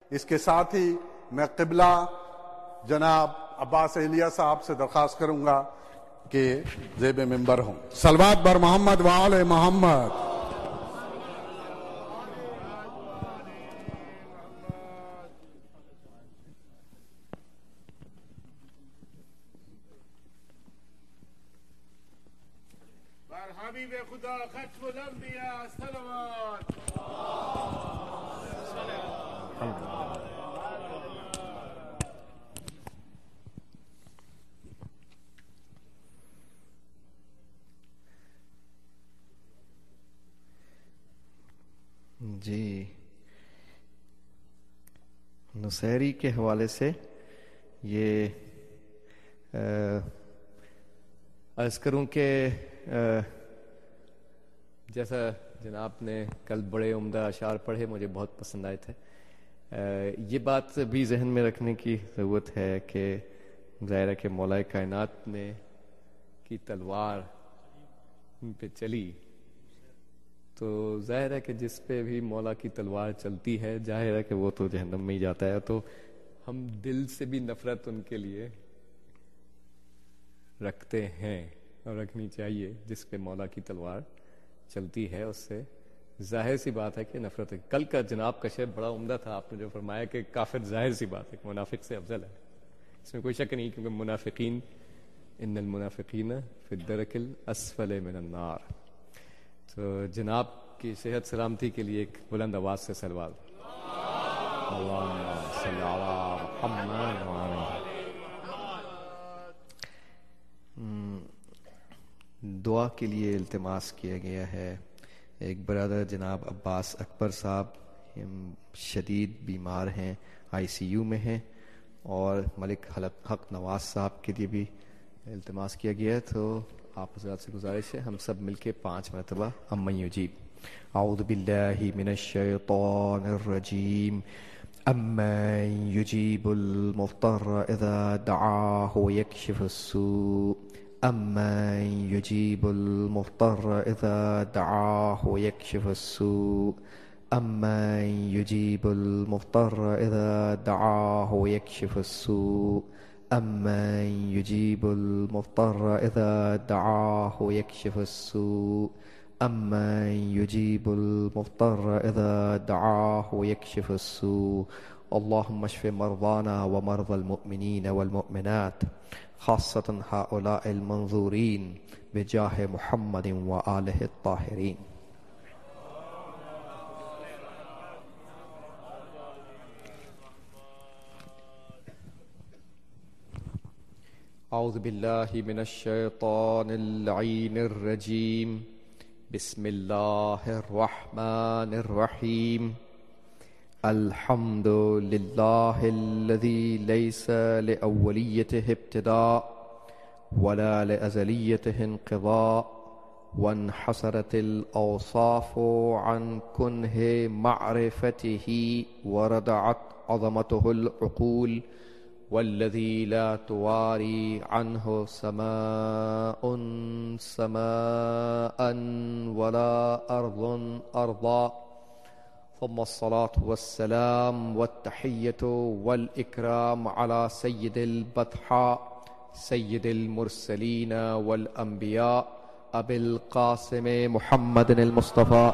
اس کے ساتھ ہی میں قبلہ جناب عباس اہلیہ صاحب سے درخواست کروں گا کہ زیب منبر ہوں. صلوات بر محمد و آل محمد. حبیب خدا ختم الانبیاء صلوات. جی، نصیری کے حوالے سے یہ عرض کروں کہ جیسا جناب نے کل بڑے عمدہ اشعار پڑھے، مجھے بہت پسند آئے تھے. یہ بات بھی ذہن میں رکھنے کی ضرورت ہے کہ ظاہر ہے کہ مولا کائنات نے کی تلوار ان پہ چلی، تو ظاہر ہے کہ جس پہ بھی مولا کی تلوار چلتی ہے ظاہر ہے کہ وہ تو جہنم میں ہی جاتا ہے. تو ہم دل سے بھی نفرت ان کے لیے رکھتے ہیں اور رکھنی چاہیے. جس پہ مولا کی تلوار چلتی ہے اس سے ظاہر سی بات ہے کہ نفرت ہے. کل کا جناب کا شعر بڑا عمدہ تھا، آپ نے جو فرمایا کہ کافر ظاہر سی بات ہے منافق سے افضل ہے، اس میں کوئی شک نہیں، کیونکہ منافقین ان المنافقین فی الدرک الاسفل من النار. تو جناب کی صحت سلامتی کے لیے ایک بلند آواز سے صلوات. اللہم صلی علی محمد. دعا کے لیے التماس کیا گیا ہے. ایک برادر جناب عباس اکبر صاحب شدید بیمار ہیں، آئی سی یو میں ہیں، اور ملک حق نواز صاحب کے لیے بھی التماس کیا گیا ہے. تو آپ حضرات سے گزارش ہے ہم سب مل کے 5 مرتبہ امن یجیب. اعوذ باللہ من الشیطان الرجیم. امن یجیب المضطر اذا دعاہ ویکشف السوء. امن یجیب المضطر اذا دعاہ ویکشف السوء. امن یجیب المضطر اذا دعاہ ویکشف السوء. امن یجیب المضطر اذا دعاہ ویکشف السوء. امن یجیب المضطر اذا دعاہ ویکشف السوء. اللهم اشف مرضانا ومرضى المؤمنين والمؤمنات خاصة هؤلاء المنظورين بجاه محمد وآله الطاهرين. اعوذ باللہ من الشیطان اللعین الرجیم. بسم اللہ الرحمن الرحیم. الحمد للہ الذی لیس لأولیته ابتداء ولا لأزلیته انقضاء وانحصرت الأوصاف عن كنه معرفته وردعت عظمته العقول والذي لا تواري عنه سماء سماء ولا أرض أرضا. ثم الصلاة والسلام والتحية والإكرام على سيد البطحاء سيد المرسلين والأنبياء أبي القاسم محمد المصطفى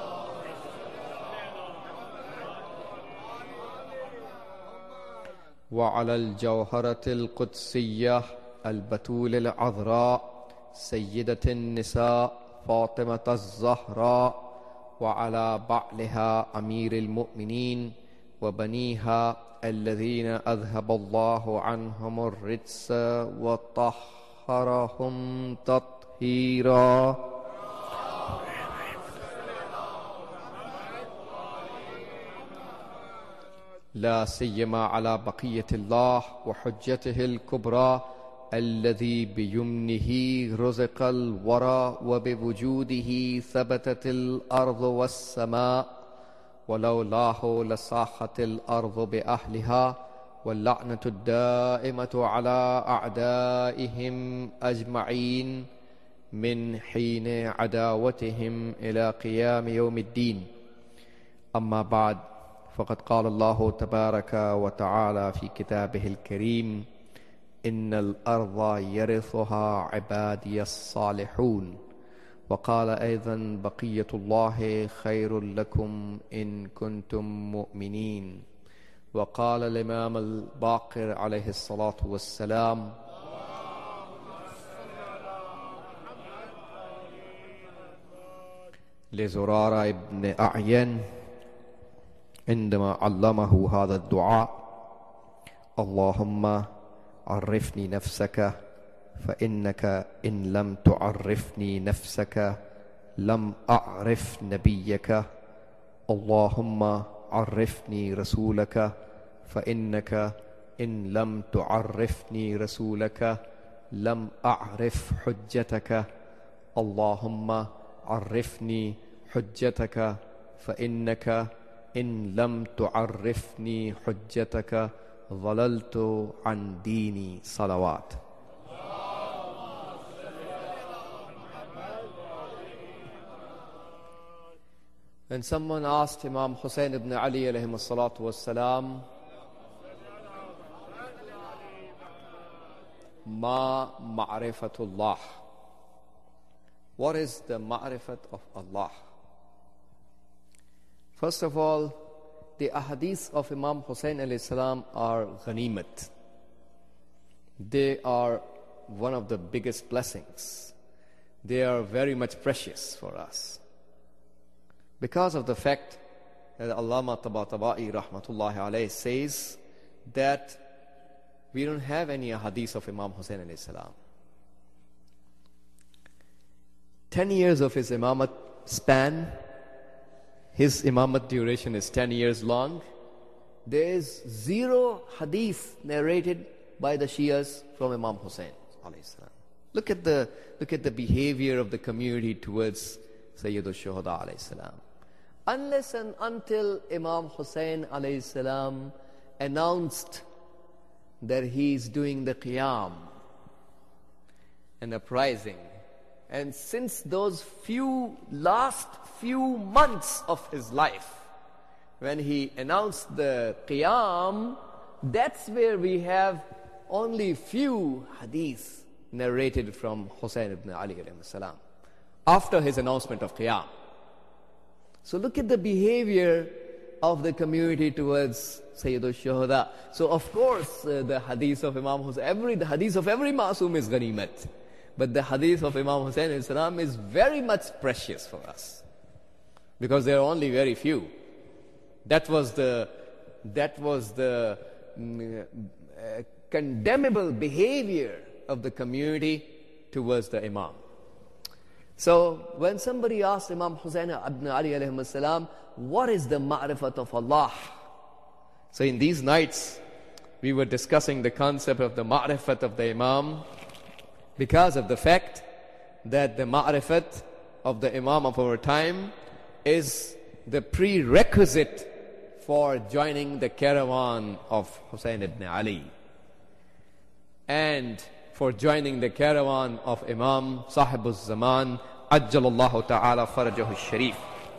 وعلى الجوهرة القدسية البتول العذراء سيدة النساء فاطمة الزهراء وعلى بعلها أمير المؤمنين وبنيها الذين أذهب الله عنهم الرجس وطهرهم تطهيرا. لا سيما على بقية الله وحجته الكبرى الذي بيمنه رزق الورى وبوجوده ثبتت الأرض والسماء ولولاه لصاحت الأرض بأهلها واللعنة الدائمة على أعدائهم أجمعين من حين عداوتهم إلى قيام يوم الدين. أما بعد فقد قال الله تبارك وتعالى في كتابه الكريم إن الأرض يرثها عبادي الصالحون وقال أيضا بقية الله خير لكم إن كنتم مؤمنين وقال الإمام الباقر عليه الصلاة والسلام لزرارة ابن أعين عندما علمه هذا الدعاء اللهم عرفني نفسك فإنك إن لم تعرفني نفسك لم أعرف نبيك اللهم عرفني رسولك فإنك إن لم تعرفني رسولك لم أعرف حجتك اللهم عرفني حجتك فإنك إن لم تعرفني حجتك ضللت عن ديني صلوات. When someone asked Imam Hussein ibn Ali alayhi salatu wassalam, Ma ma'rifatullah, what is the ma'rifat of Allah? First of all, the ahadith of Imam Hussein alayhi salam are ghanimat. They are one of the biggest blessings. They are very much precious for us. Because of the fact that Allama Tabatabai rahmatullahi alayhi says that we don't have any hadith of Imam Hussein alayhi salam. 10 years of his imamat span, his imamat duration is 10 years long. There is 0 hadith narrated by the Shias from Imam Hussein alayhi salam. Look at the behavior of the community towards Sayyid al-Shuhada alayhi salam. Unless and until Imam Hussein alayhi salam announced that he is doing the qiyam and uprising, and since those last few months of his life, when he announced the qiyam, that's where we have only few hadiths narrated from Hussein ibn Ali alayhi salam after his announcement of qiyam. So look at the behavior of the community towards Sayyid al-Shuhada. So of course the hadith of Imam Hussein, the hadith of every Ma'soom is ghanimat. But the hadith of Imam Hussein is very much precious for us. Because there are only very few. That was the condemnable behavior of the community towards the Imam. So when somebody asked Imam Hussein ibn Ali alayhi salam, what is the ma'rifat of Allah? So in these nights, we were discussing the concept of the ma'rifat of the Imam because of the fact that the ma'rifat of the Imam of our time is the prerequisite for joining the caravan of Hussein ibn Ali and for joining the caravan of Imam Sahibul Zaman Ajjalallahu Ta'ala Farajahu Sharif,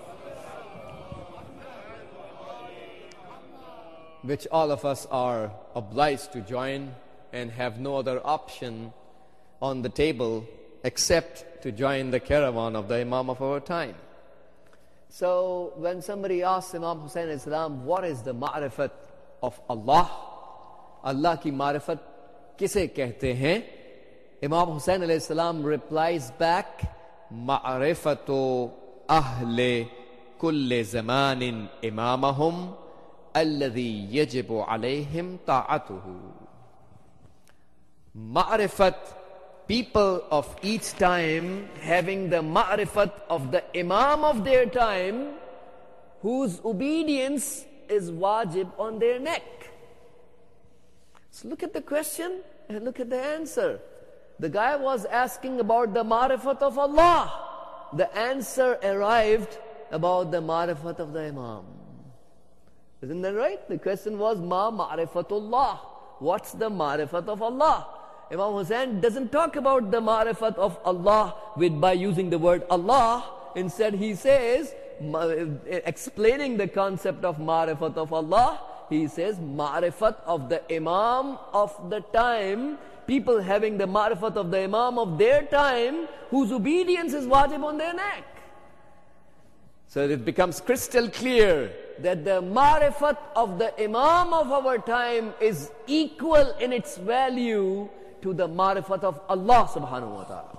which all of us are obliged to join and have no other option on the table except to join the caravan of the Imam of our time. So when somebody asks Imam Hussein alayhi salam, what is the ma'rifat of Allah? Allah ki ma'rifat kise kehte hain? Imam Hussein alayhi salam replies back, ma'rifatu ahli kulli zamanin imamahum alladhi yajibu alayhim ta'atuhu. Ma'rifat, people of each time having the ma'rifat of the Imam of their time, whose obedience is wajib on their neck. So look at the question and look at the answer. The guy was asking about the ma'rifat of Allah. The answer arrived about the ma'rifat of the Imam. Isn't that right? The question was, ma ma'rifatullah. What's the ma'rifat of Allah? Imam Hussein doesn't talk about the ma'rifat of Allah by using the word Allah. Instead he says, explaining the concept of ma'rifat of Allah, he says ma'rifat of the Imam of the time, people having the ma'rifat of the Imam of their time, whose obedience is wajib on their neck. So it becomes crystal clear that the ma'rifat of the Imam of our time is equal in its value to the ma'rifat of Allah subhanahu wa ta'ala.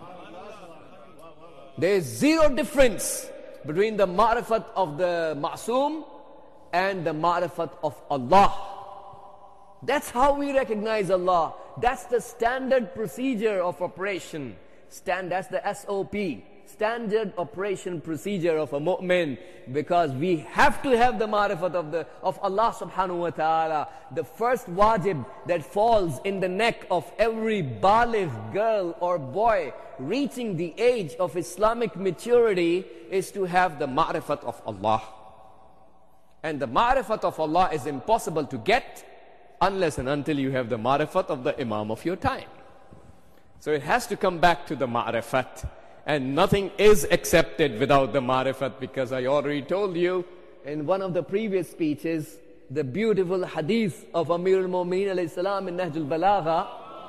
There is zero difference between the ma'rifat of the Ma'soom and the ma'rifat of Allah. That's how we recognize Allah. That's the standard procedure of operation. That's the SOP. Standard operation procedure of a mu'min, because we have to have the ma'rifat of Allah subhanahu wa ta'ala. The first wajib that falls in the neck of every baligh girl or boy reaching the age of Islamic maturity is to have the ma'rifat of Allah. And the ma'rifat of Allah is impossible to get unless and until you have the ma'rifat of the Imam of your time. So it has to come back to the ma'rifat. And nothing is accepted without the ma'rifat, because I already told you in one of the previous speeches, the beautiful hadith of Amir al-Mu'mineen alayhi salam in Nahjul Balagha,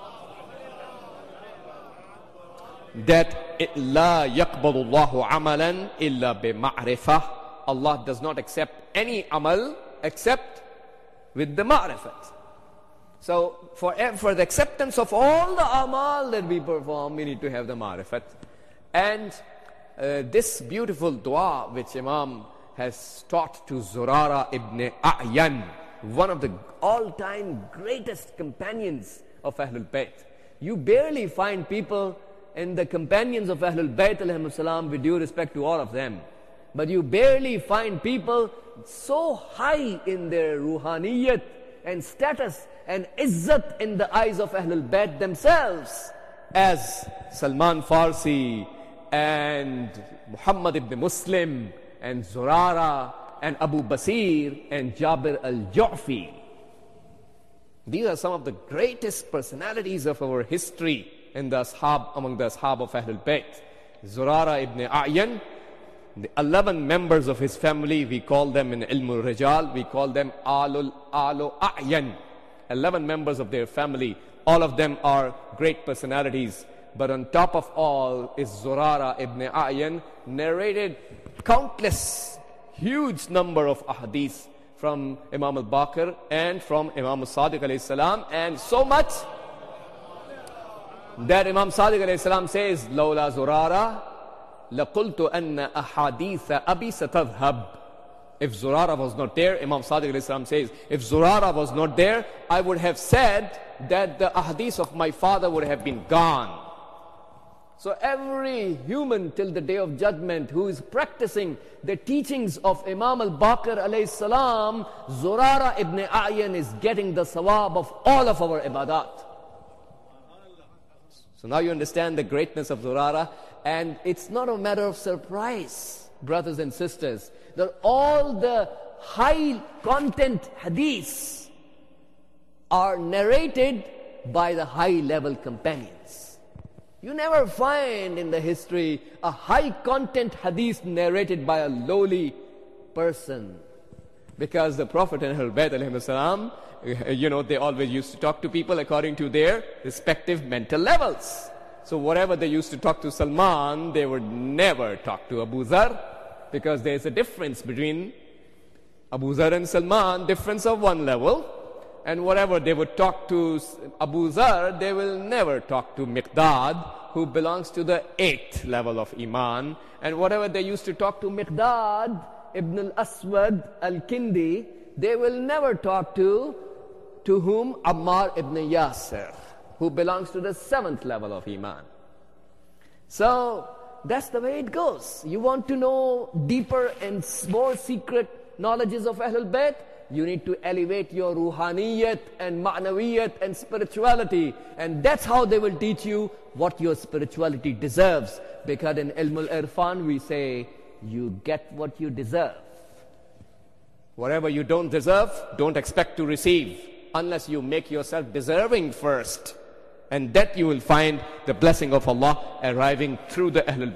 that la yaqbalu Allahu amalan illa bi ma'rifah. Allah does not accept any amal except with the ma'rifat. So for the acceptance of all the amal that we perform, we need to have the ma'rifat. And this beautiful dua which Imam has taught to Zurara ibn A'yan, one of the all-time greatest companions of Ahlul Bayt. You barely find people in the companions of Ahlul Bayt alayhimus salam, with due respect to all of them, but you barely find people so high in their ruhaniyat and status and izzat in the eyes of Ahlul Bayt themselves as Salman Farsi and Muhammad ibn Muslim and Zurara and Abu Basir and Jabir al-Ju'fi. These are some of the greatest personalities of our history in the ashab, among the ashab of Ahlul Bayt. Zurara ibn A'yan, the 11 members of his family, we call them in Ilmul Rijal, we call them Alu A'yan. 11 members of their family, all of them are great personalities. But on top of all is Zurara ibn A'yan, narrated countless, huge number of ahadith from Imam al-Baqir and from Imam al-Sadiq alayhi salam, and so much that Imam Sadiq alayhi salam says, Lawla Zurara, laqultu anna ahadith abi satadhhab. If Zurara was not there, Imam Sadiq alayhi salam says, if Zurara was not there, I would have said that the ahadith of my father would have been gone. So every human till the day of judgment who is practicing the teachings of Imam al-Baqir alayhi salam, Zurara ibn A'yan is getting the sawab of all of our ibadat. So now you understand the greatness of Zurara, and it's not a matter of surprise, brothers and sisters, that all the high content hadiths are narrated by the high level companions. You never find in the history a high content hadith narrated by a lowly person. Because the Prophet and Ahlul Bayt alayhi salam, they always used to talk to people according to their respective mental levels. So whatever they used to talk to Salman, they would never talk to Abu Zar, because there is a difference between Abu Zar and Salman, difference of one level. And whatever they would talk to Abu Zar, they will never talk to Miqdad, who belongs to the 8th level of Iman. And whatever they used to talk to Miqdad ibn al-Aswad al-Kindi, they will never talk to whom? Ammar ibn Yasir, who belongs to the 7th level of Iman. So that's the way it goes. You want to know deeper and more secret knowledges of Ahlul Bayt? You need to elevate your ruhaniyat and ma'nawiyat and spirituality. And that's how they will teach you what your spirituality deserves. Because in Ilmul Irfan we say, you get what you deserve. Whatever you don't deserve, don't expect to receive, unless you make yourself deserving first. And that you will find the blessing of Allah arriving through the Ahlul Bayt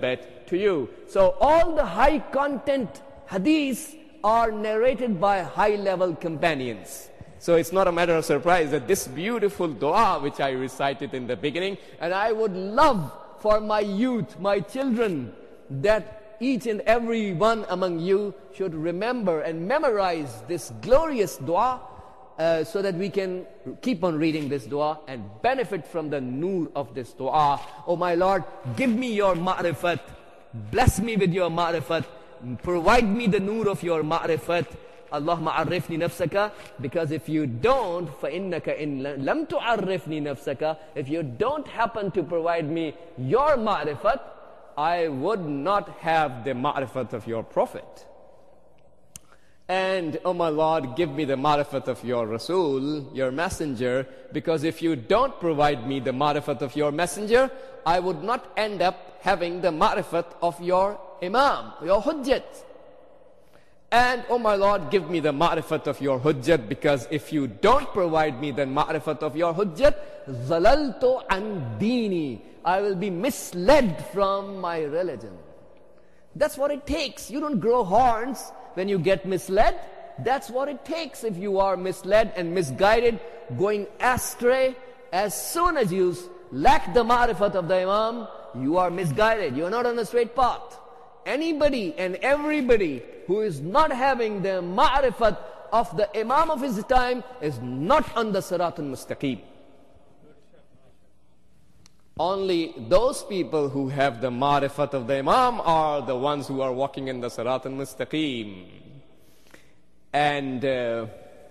to you. So all the high content hadiths are narrated by high level companions. So it's not a matter of surprise that this beautiful dua which I recited in the beginning, and I would love for my youth, my children, that each and every one among you should remember and memorize this glorious dua, so that we can keep on reading this dua and benefit from the noor of this dua. Oh my Lord, give me your ma'rifat, bless me with your ma'rifat, provide me the noor of your ma'rifat. Allahumma arifni nafsaka, because if you don't, فَإِنَّكَ إِن لَمْ تُعَرِّفْنِي نَفْسَكَ, if you don't happen to provide me your ma'rifat, I would not have the ma'rifat of your Prophet. And, oh my Lord, give me the ma'rifat of your Rasul, your messenger, because if you don't provide me the ma'rifat of your messenger, I would not end up having the ma'rifat of your Imam, your Hujjat. And, oh my Lord, give me the ma'rifat of your Hujjat, because if you don't provide me the ma'rifat of your Hujjat, zalaltu an dini, I will be misled from my religion. That's what it takes. You don't grow horns when you get misled. That's what it takes if you are misled and misguided, going astray. As soon as you lack the ma'rifat of the Imam, you are misguided. You are not on a straight path. Anybody and everybody who is not having the ma'rifat of the Imam of his time is not on the Siratul Mustaqim. Only those people who have the ma'rifat of the Imam are the ones who are walking in the Siratul Mustaqim. And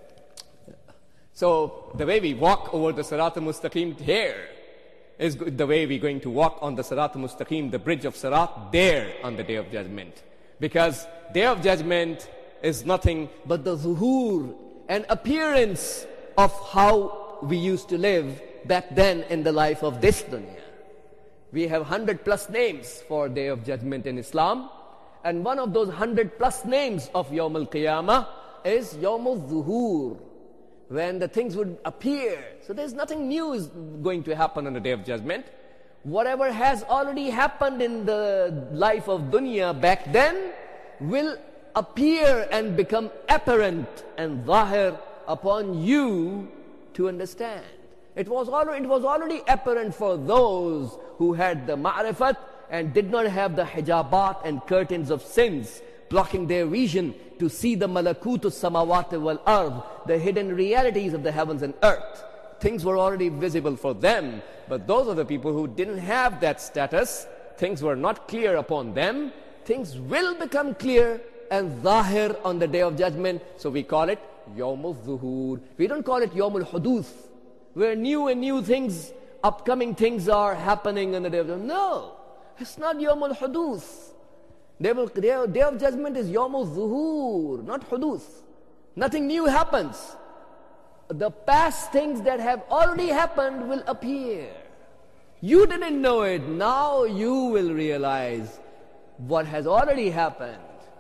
so the way we walk over the Siratul Mustaqim here is the way we're going to walk on the Siratul Mustaqim, the bridge of Sirat, there on the Day of Judgment. Because Day of Judgment is nothing but the zuhur and appearance of how we used to live back then in the life of this dunya. We have 100+ names for Day of Judgment in Islam, and one of those 100+ names of Yawm al-Qiyamah is Yawm al-Zuhur, when the things would appear. So there's nothing new is going to happen on the Day of Judgment. Whatever has already happened in the life of dunya back then will appear and become apparent and zahir upon you to understand. It was already apparent for those who had the ma'rifat and did not have the hijabat and curtains of sins blocking their vision to see the malakutus samawati wal ard, the hidden realities of the heavens and earth. Things were already visible for them, but those are the people who didn't have that status. Things were not clear upon them. Things will become clear and zahir on the Day of Judgment. So we call it Yawm al-Zuhur. We don't call it Yawm al-Huduth, where new and new things, upcoming things are happening on the Day of Judgment. No, it's not Yawm al-Huduth. Day of Judgment is Yawm al-Zuhur, not Huduth. Nothing new happens. The past things that have already happened will appear. You didn't know it. Now you will realize what has already happened.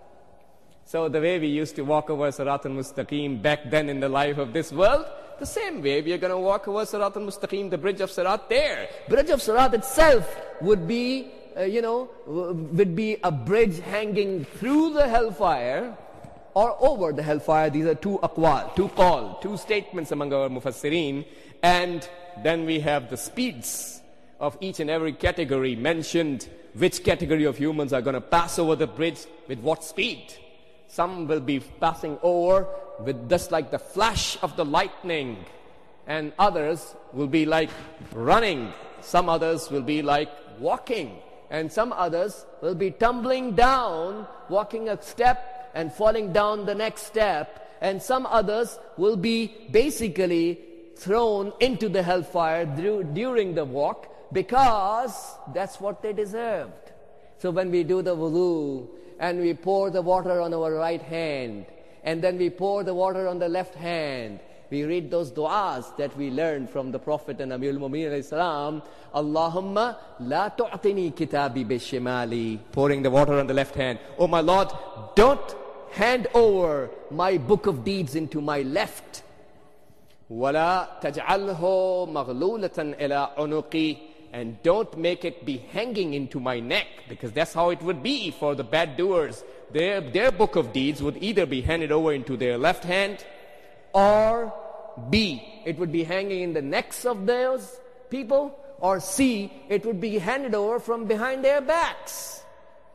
So the way we used to walk over Siratul Mustaqim back then in the life of this world, the same way we are going to walk over Siratul Mustaqim, the bridge of Sirat there. Bridge of Sirat itself would be, would be a bridge hanging through the hellfire or over the hellfire. These are two aqwal, two statements among our mufassirin. And then we have the speeds of each and every category mentioned, which category of humans are going to pass over the bridge with what speed. Some will be passing over with just like the flash of the lightning, and others will be like running. Some others will be like walking, and some others will be tumbling down, walking a step and falling down the next step, and some others will be basically thrown into the hellfire during the walk, because that's what they deserved. So when we do the wudu and we pour the water on our right hand, and then we pour the water on the left hand, we read those du'as that we learned from the Prophet and Amirul Mu'mineen alayhi salam. Allahumma la tu'tini kitabi bishimali, pouring the water on the left hand. Oh my Lord, don't hand over my book of deeds into my left. Wala taj'alhu maghlulatan ila unuqi, and don't make it be hanging into my neck, because that's how it would be for the bad doers. Their book of deeds would either be handed over into their left hand, or B, it would be hanging in the necks of those people, or C, it would be handed over from behind their backs.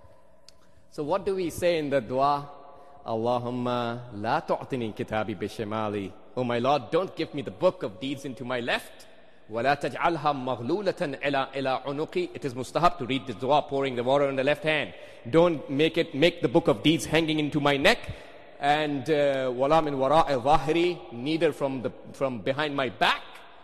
So what do we say in the dua? Allahumma la tu'tini kitabi bishimali. Oh my Lord, don't give me the book of deeds into my left. وَلَا تَجْعَلْهَا مَغْلُولَةً إِلَىٰ عُنُقِي. It is mustahab to read the dua pouring the water on the left hand. Don't make the book of deeds hanging into my neck. And وَلَا مِنْ وَرَاءِ ظَاهِرِي, neither from behind my back.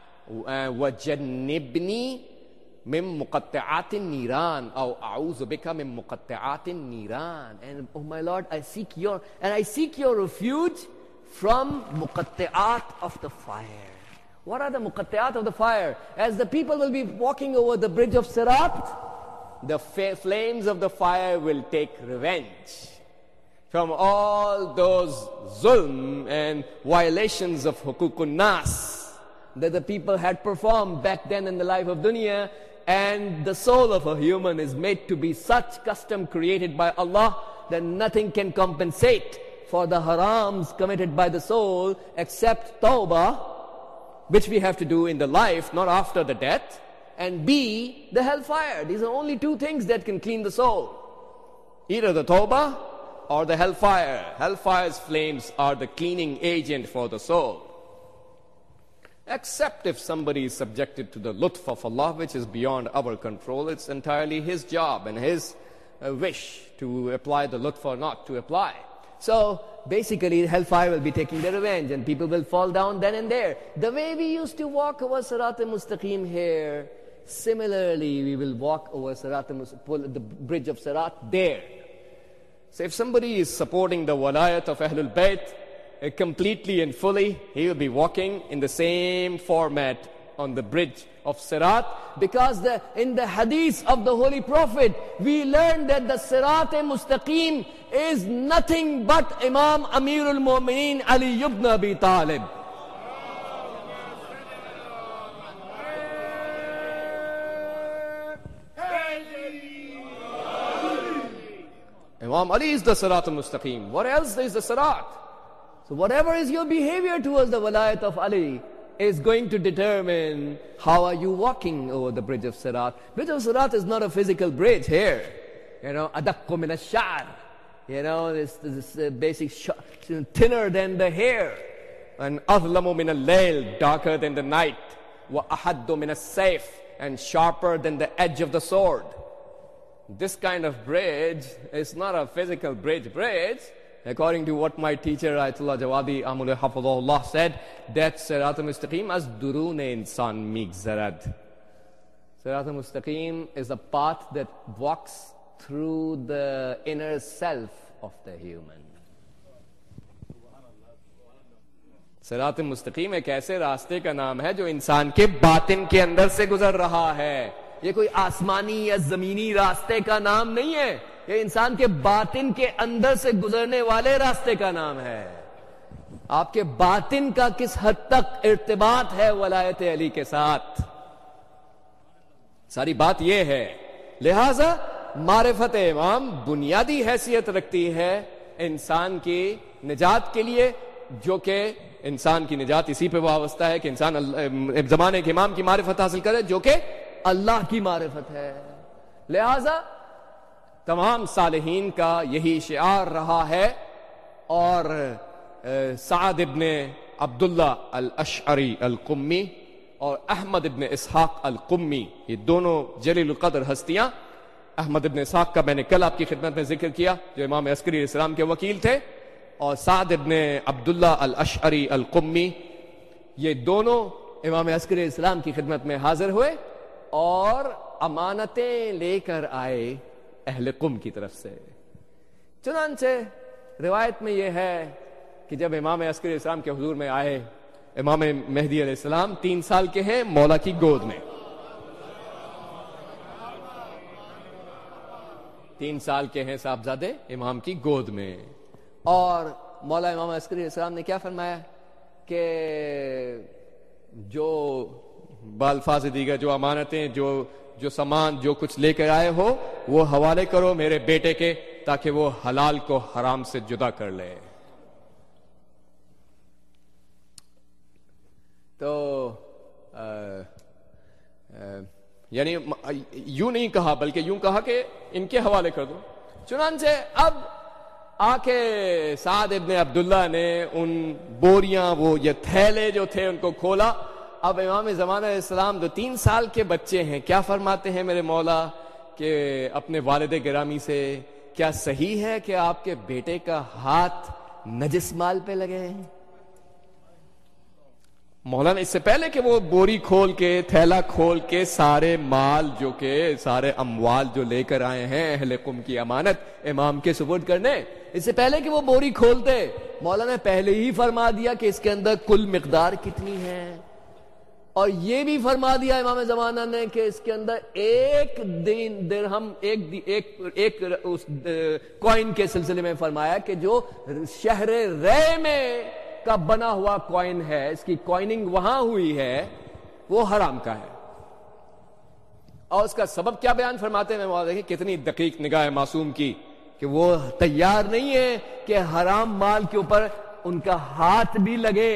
وَجَنِّبْنِي مِن مُقَطِّعَاتِ النِّيرَانِ أو أعوذ بك من مقطعات النيران. And oh my Lord, I seek your refuge from muqatti'at of the fire. What are the muqatti'at of the fire? As the people will be walking over the bridge of Sirat, the flames of the fire will take revenge from all those zulm and violations of hukukun nas that the people had performed back then in the life of dunya. And the soul of a human is made to be such custom created by Allah that nothing can compensate for the harams committed by the soul except tawbah, which we have to do in the life, not after the death, and B, the hellfire. These are only two things that can clean the soul. Either the tawbah or the hellfire. Hellfire's flames are the cleaning agent for the soul. Except if somebody is subjected to the lutf of Allah, which is beyond our control. It's entirely His job and His wish to apply the lutf or not to apply. So basically hellfire will be taking their revenge and people will fall down then and there. The way we used to walk over Sirat al-Mustaqim here, similarly we will walk over the bridge of Sirat there. So if somebody is supporting the walayat of Ahlul Bayt completely and fully, he will be walking in the same format on the bridge of Sirat, because in the hadith of the Holy Prophet, we learned that the Sirat-e-Mustaqim is nothing but Imam Amirul Mu'mineen Ali ibn Abi Talib. Imam Ali is the Sirat-e-Mustaqim. What else is the Sirat? So whatever is your behavior towards the walayat of Ali is going to determine how are you walking over the bridge of Sirat. Bridge of Sirat is not a physical bridge here. Adakku min ash-sha'r. This basic thinner than the hair. And azlamu min al-layl, darker than the night. Wa ahaddu min as-sayf, and sharper than the edge of the sword. This kind of bridge is not a physical bridge. According to what my teacher Ayatollah Jawadi Amul Hafidhullah said, that Sirat al-Mustaqim as durun insan migzarad. Sirat al-Mustaqim is a path that walks through the inner self of the human. Sirat al-Mustaqim एक ऐसे रास्ते का नाम है जो इंसान के बातिन के अंदर से गुजर रहा है. ये कोई आसमानी या जमीनी रास्ते का नाम नहीं है. ये इंसान के बातिन के अंदर से गुजरने वाले रास्ते का नाम है. आपके बातिन का किस हद तक इर्तिबात है वलायत अली के साथ, सारी बात ये है. लिहाजा मारिफत इमाम बुनियादी हैसियत रखती है इंसान की निजात के लिए, जो कि इंसान की निजात इसी पे वाबस्ता है कि इंसान जमाने के इमाम की मारिफत हासिल करे, जो कि अल्लाह की मारिफत है. लिहाजा तमाम सालिहीन का यही शिआर रहा है. और साद इब्न अब्दुल्ला अल-अशअरी अल-कुम्मी और अहमद इब्न इसहाक अल-कुम्मी, ये दोनों जलीलुल कद्र हस्तियां. अहमद इब्न इसहाक का मैंने कल आपकी खिदमत में जिक्र किया, जो इमाम अस्करी अलैहिस्सलाम के वकील थे. और साद इब्न अब्दुल्ला अल-अशअरी अल-कुम्मी, ये दोनों इमाम अस्करी अलैहिस्सलाम की खिदमत में हाजिर हुए और अमानतें लेकर आए अहले कुम की तरफ से. चुनांचे रिवायत में यह है कि जब इमाम अस्करी अलैहिस्सलाम के हुजूर में आए, इमाम मेहदी अलैहिस्सलाम 3 साल के हैं, मौला की गोद में. 3 साल के हैं साहबजादे इमाम की गोद में. और मौला इमाम अस्करी अलैहिस्सलाम ने क्या फरमाया कि जो बाल्फाज़ दीगर, जो अमानतें, जो جو سامان جو کچھ لے کر آئے ہو وہ حوالے کرو میرے بیٹے کے، تاکہ وہ حلال کو حرام سے جدا کر لے. تو یعنی یوں نہیں کہا بلکہ یوں کہا کہ ان کے حوالے کر دو. چنانچہ اب آ کے سعد ابن عبداللہ نے ان بوریاں، وہ یہ تھیلے جو تھے ان کو کھولا. اب امام زمانہ علیہ السلام جو 3 سال کے بچے ہیں، کیا فرماتے ہیں میرے مولا کہ اپنے والد گرامی سے، کیا صحیح ہے کہ آپ کے بیٹے کا ہاتھ نجس مال پہ لگے ہیں؟ مولانا اس سے پہلے کہ وہ بوری کھول کے، تھیلا کھول کے سارے مال جو کہ سارے اموال جو لے کر آئے ہیں اہل قم کی امانت امام کے سپرد کرنے، اس سے پہلے کہ وہ بوری کھولتے مولانا نے پہلے ہی فرما دیا کہ اس کے اندر کل مقدار کتنی ہے، اور یہ بھی فرما دیا امام زمانہ نے کہ اس کے اندر ایک درہم ایک اس کوائن کے سلسلے میں فرمایا کہ جو شہر رے میں کا بنا ہوا کوائن ہے، اس کی کوائننگ وہاں ہوئی ہے، وہ حرام کا ہے. اور اس کا سبب کیا بیان فرماتے ہیں مولانا، دیکھیں کتنی دقیق نگاہ معصوم کی، کہ وہ تیار نہیں ہے کہ حرام مال کے اوپر ان کا ہاتھ بھی لگے.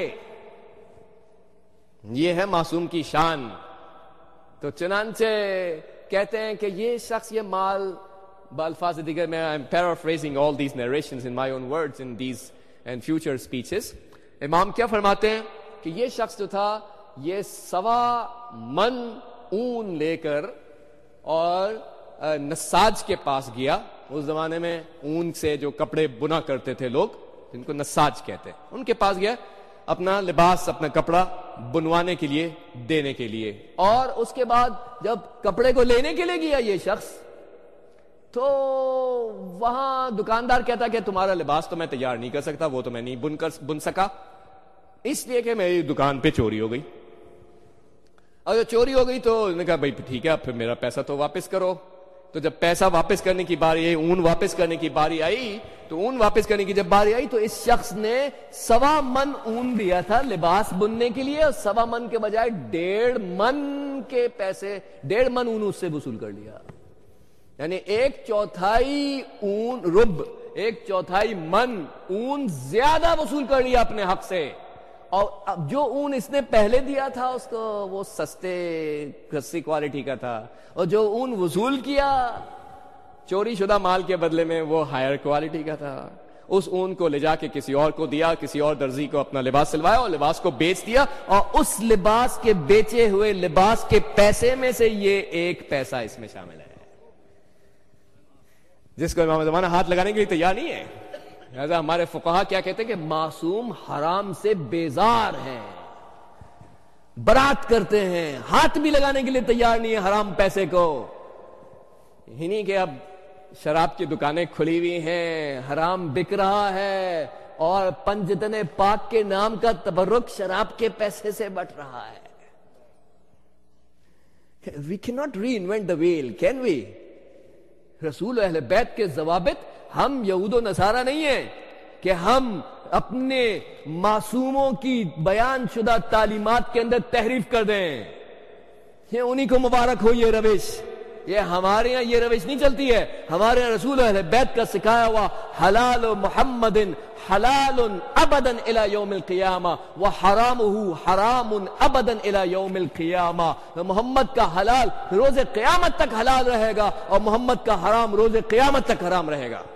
یہ ہے معصوم کی شان. تو چنانچہ کہتے ہیں کہ یہ شخص یہ مال بالفاظ دیگر میں I'm paraphrasing all these narrations in my own words in these and future speeches. امام کیا فرماتے ہیں کہ یہ شخص جو تھا یہ 1.25 من اون لے کر اور نساج کے پاس گیا. اس زمانے میں اون سے جو کپڑے بنا کرتے تھے لوگ جن کو نساج کہتے ہیں، ان کے پاس گیا اپنا لباس اپنا کپڑا بنوانے کے لیے دینے کے لیے. اور اس کے بعد جب کپڑے کو لینے کے لیے گیا یہ شخص تو وہاں دکاندار کہتا کہ تمہارا لباس تو میں تیار نہیں کر سکتا، وہ تو میں نہیں بن سکا، اس لیے کہ میری دکان پہ چوری ہو گئی. اور جب چوری ہو گئی تو انہوں نے کہا بھائی ٹھیک ہے اب پھر میرا پیسہ تو واپس کرو. تو جب پیسہ واپس کرنے کی باری آئی، اون واپس کرنے کی باری آئی، تو اون واپس کرنے کی جب باری آئی تو اس شخص نے 1.25 من اون دیا تھا لباس بننے کے لیے، اور 1.25 من کے بجائے 1.5 من کے پیسے 1.5 من اون اس سے وصول کر لیا. یعنی 1/4 اون رب، 1/4 من اون زیادہ وصول کر لیا اپنے حق سے. اور اب جو اون اس نے پہلے دیا تھا اس کو وہ سستی کوالٹی کا تھا، اور جو اون وصول کیا چوری شدہ مال کے بدلے میں وہ ہائر کوالٹی کا تھا. اس اون کو لے جا کے کسی اور کو دیا، کسی اور درزی کو اپنا لباس سلوایا اور لباس کو بیچ دیا، اور اس لباس کے بیچے ہوئے لباس کے پیسے میں سے یہ 1 پیسہ اس میں شامل ہے، جس کو امام زمانہ ہاتھ لگانے کے لیے تیار نہیں ہے. لہذا ہمارے فقہا کیا کہتے ہیں کہ معصوم حرام سے بیزار ہیں، برات کرتے ہیں، ہاتھ بھی لگانے کے لیے تیار نہیں ہے حرام پیسے کو. ہی نہیں کہ اب شراب کی دکانیں کھلی ہوئی ہیں، حرام بک رہا ہے، اور پنجتن پاک کے نام کا تبرک شراب کے پیسے سے بٹ رہا ہے. We cannot reinvent the wheel, can we? رسول اہل بیت کے ضوابط، ہم یہود و نصارہ نہیں ہیں کہ ہم اپنے معصوموں کی بیان شدہ تعلیمات کے اندر تحریف کر دیں. یہ انہی کو مبارک ہو یہ روش. یہ ہمارے یہاں یہ روش نہیں چلتی ہے. ہمارے رسول اہل بیت کا سکھایا ہوا حلال محمد حلال ابدا الى یوم القیامہ وحرامہ حرام ابدا الى یوم القیامہ. محمد کا حلال روز قیامت تک حلال رہے گا، اور محمد کا حرام روز قیامت تک حرام رہے گا.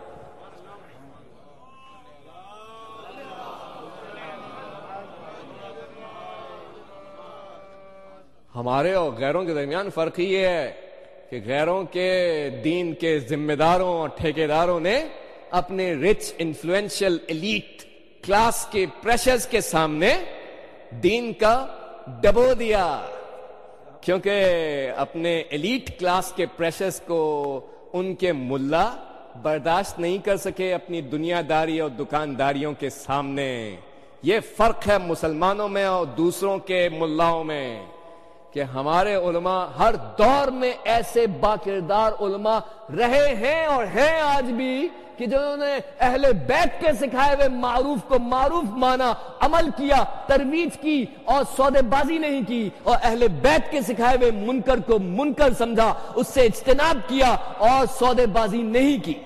ہمارے اور غیروں کے درمیان فرق ہی یہ ہے کہ غیروں کے دین کے ذمہ داروں اور ٹھیکیداروں نے اپنے رچ انفلوئنشل ایلیٹ کلاس کے پریشرز کے سامنے دین کا ڈبو دیا، کیونکہ اپنے ایلیٹ کلاس کے پریشرز کو ان کے ملا برداشت نہیں کر سکے اپنی دنیا داری اور دکانداریوں کے سامنے. یہ فرق ہے مسلمانوں میں اور دوسروں کے ملاؤں میں کہ ہمارے علماء ہر دور میں ایسے باکردار علماء رہے ہیں اور ہیں آج بھی کہ جنہوں نے اہل بیت کے سکھائے ہوئے معروف کو معروف مانا، عمل کیا، ترویج کی اور سودے بازی نہیں کی، اور اہل بیت کے سکھائے ہوئے منکر کو منکر سمجھا، اس سے اجتناب کیا اور سودے بازی نہیں کی.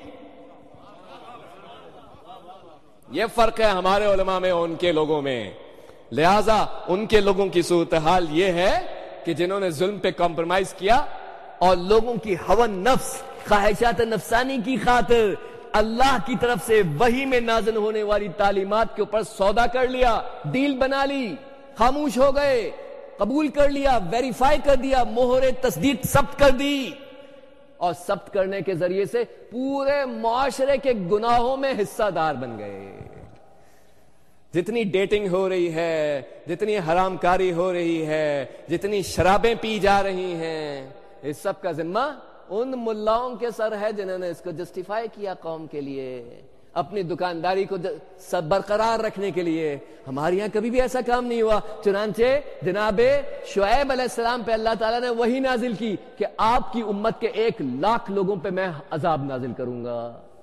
یہ فرق ہے ہمارے علماء میں اور ان کے لوگوں میں. لہذا ان کے لوگوں کی صورتحال یہ ہے کہ جنہوں نے ظلم پہ کمپرومائز کیا اور لوگوں کی ہوا نفس، خواہشات نفسانی کی خاطر اللہ کی طرف سے وحی میں نازل ہونے والی تعلیمات کے اوپر سودا کر لیا، ڈیل بنا لی، خاموش ہو گئے، قبول کر لیا، ویریفائی کر دیا، مہر تصدیق ثبت کر دی، اور ثبت کرنے کے ذریعے سے پورے معاشرے کے گناہوں میں حصہ دار بن گئے. جتنی ڈیٹنگ ہو رہی ہے، جتنی حرام کاری ہو رہی ہے، جتنی شرابیں پی جا رہی ہیں، اس سب کا ذمہ ان ملاؤں کے سر ہے جنہوں نے اس کو جسٹیفائی کیا قوم کے لیے، اپنی دکانداری کو برقرار رکھنے کے لیے. ہمارے یہاں کبھی بھی ایسا کام نہیں ہوا. چنانچہ جناب شعیب علیہ السلام پہ اللہ تعالیٰ نے وہی نازل کی کہ آپ کی امت کے 1,00,000 لوگوں پہ میں عذاب نازل کروں گا.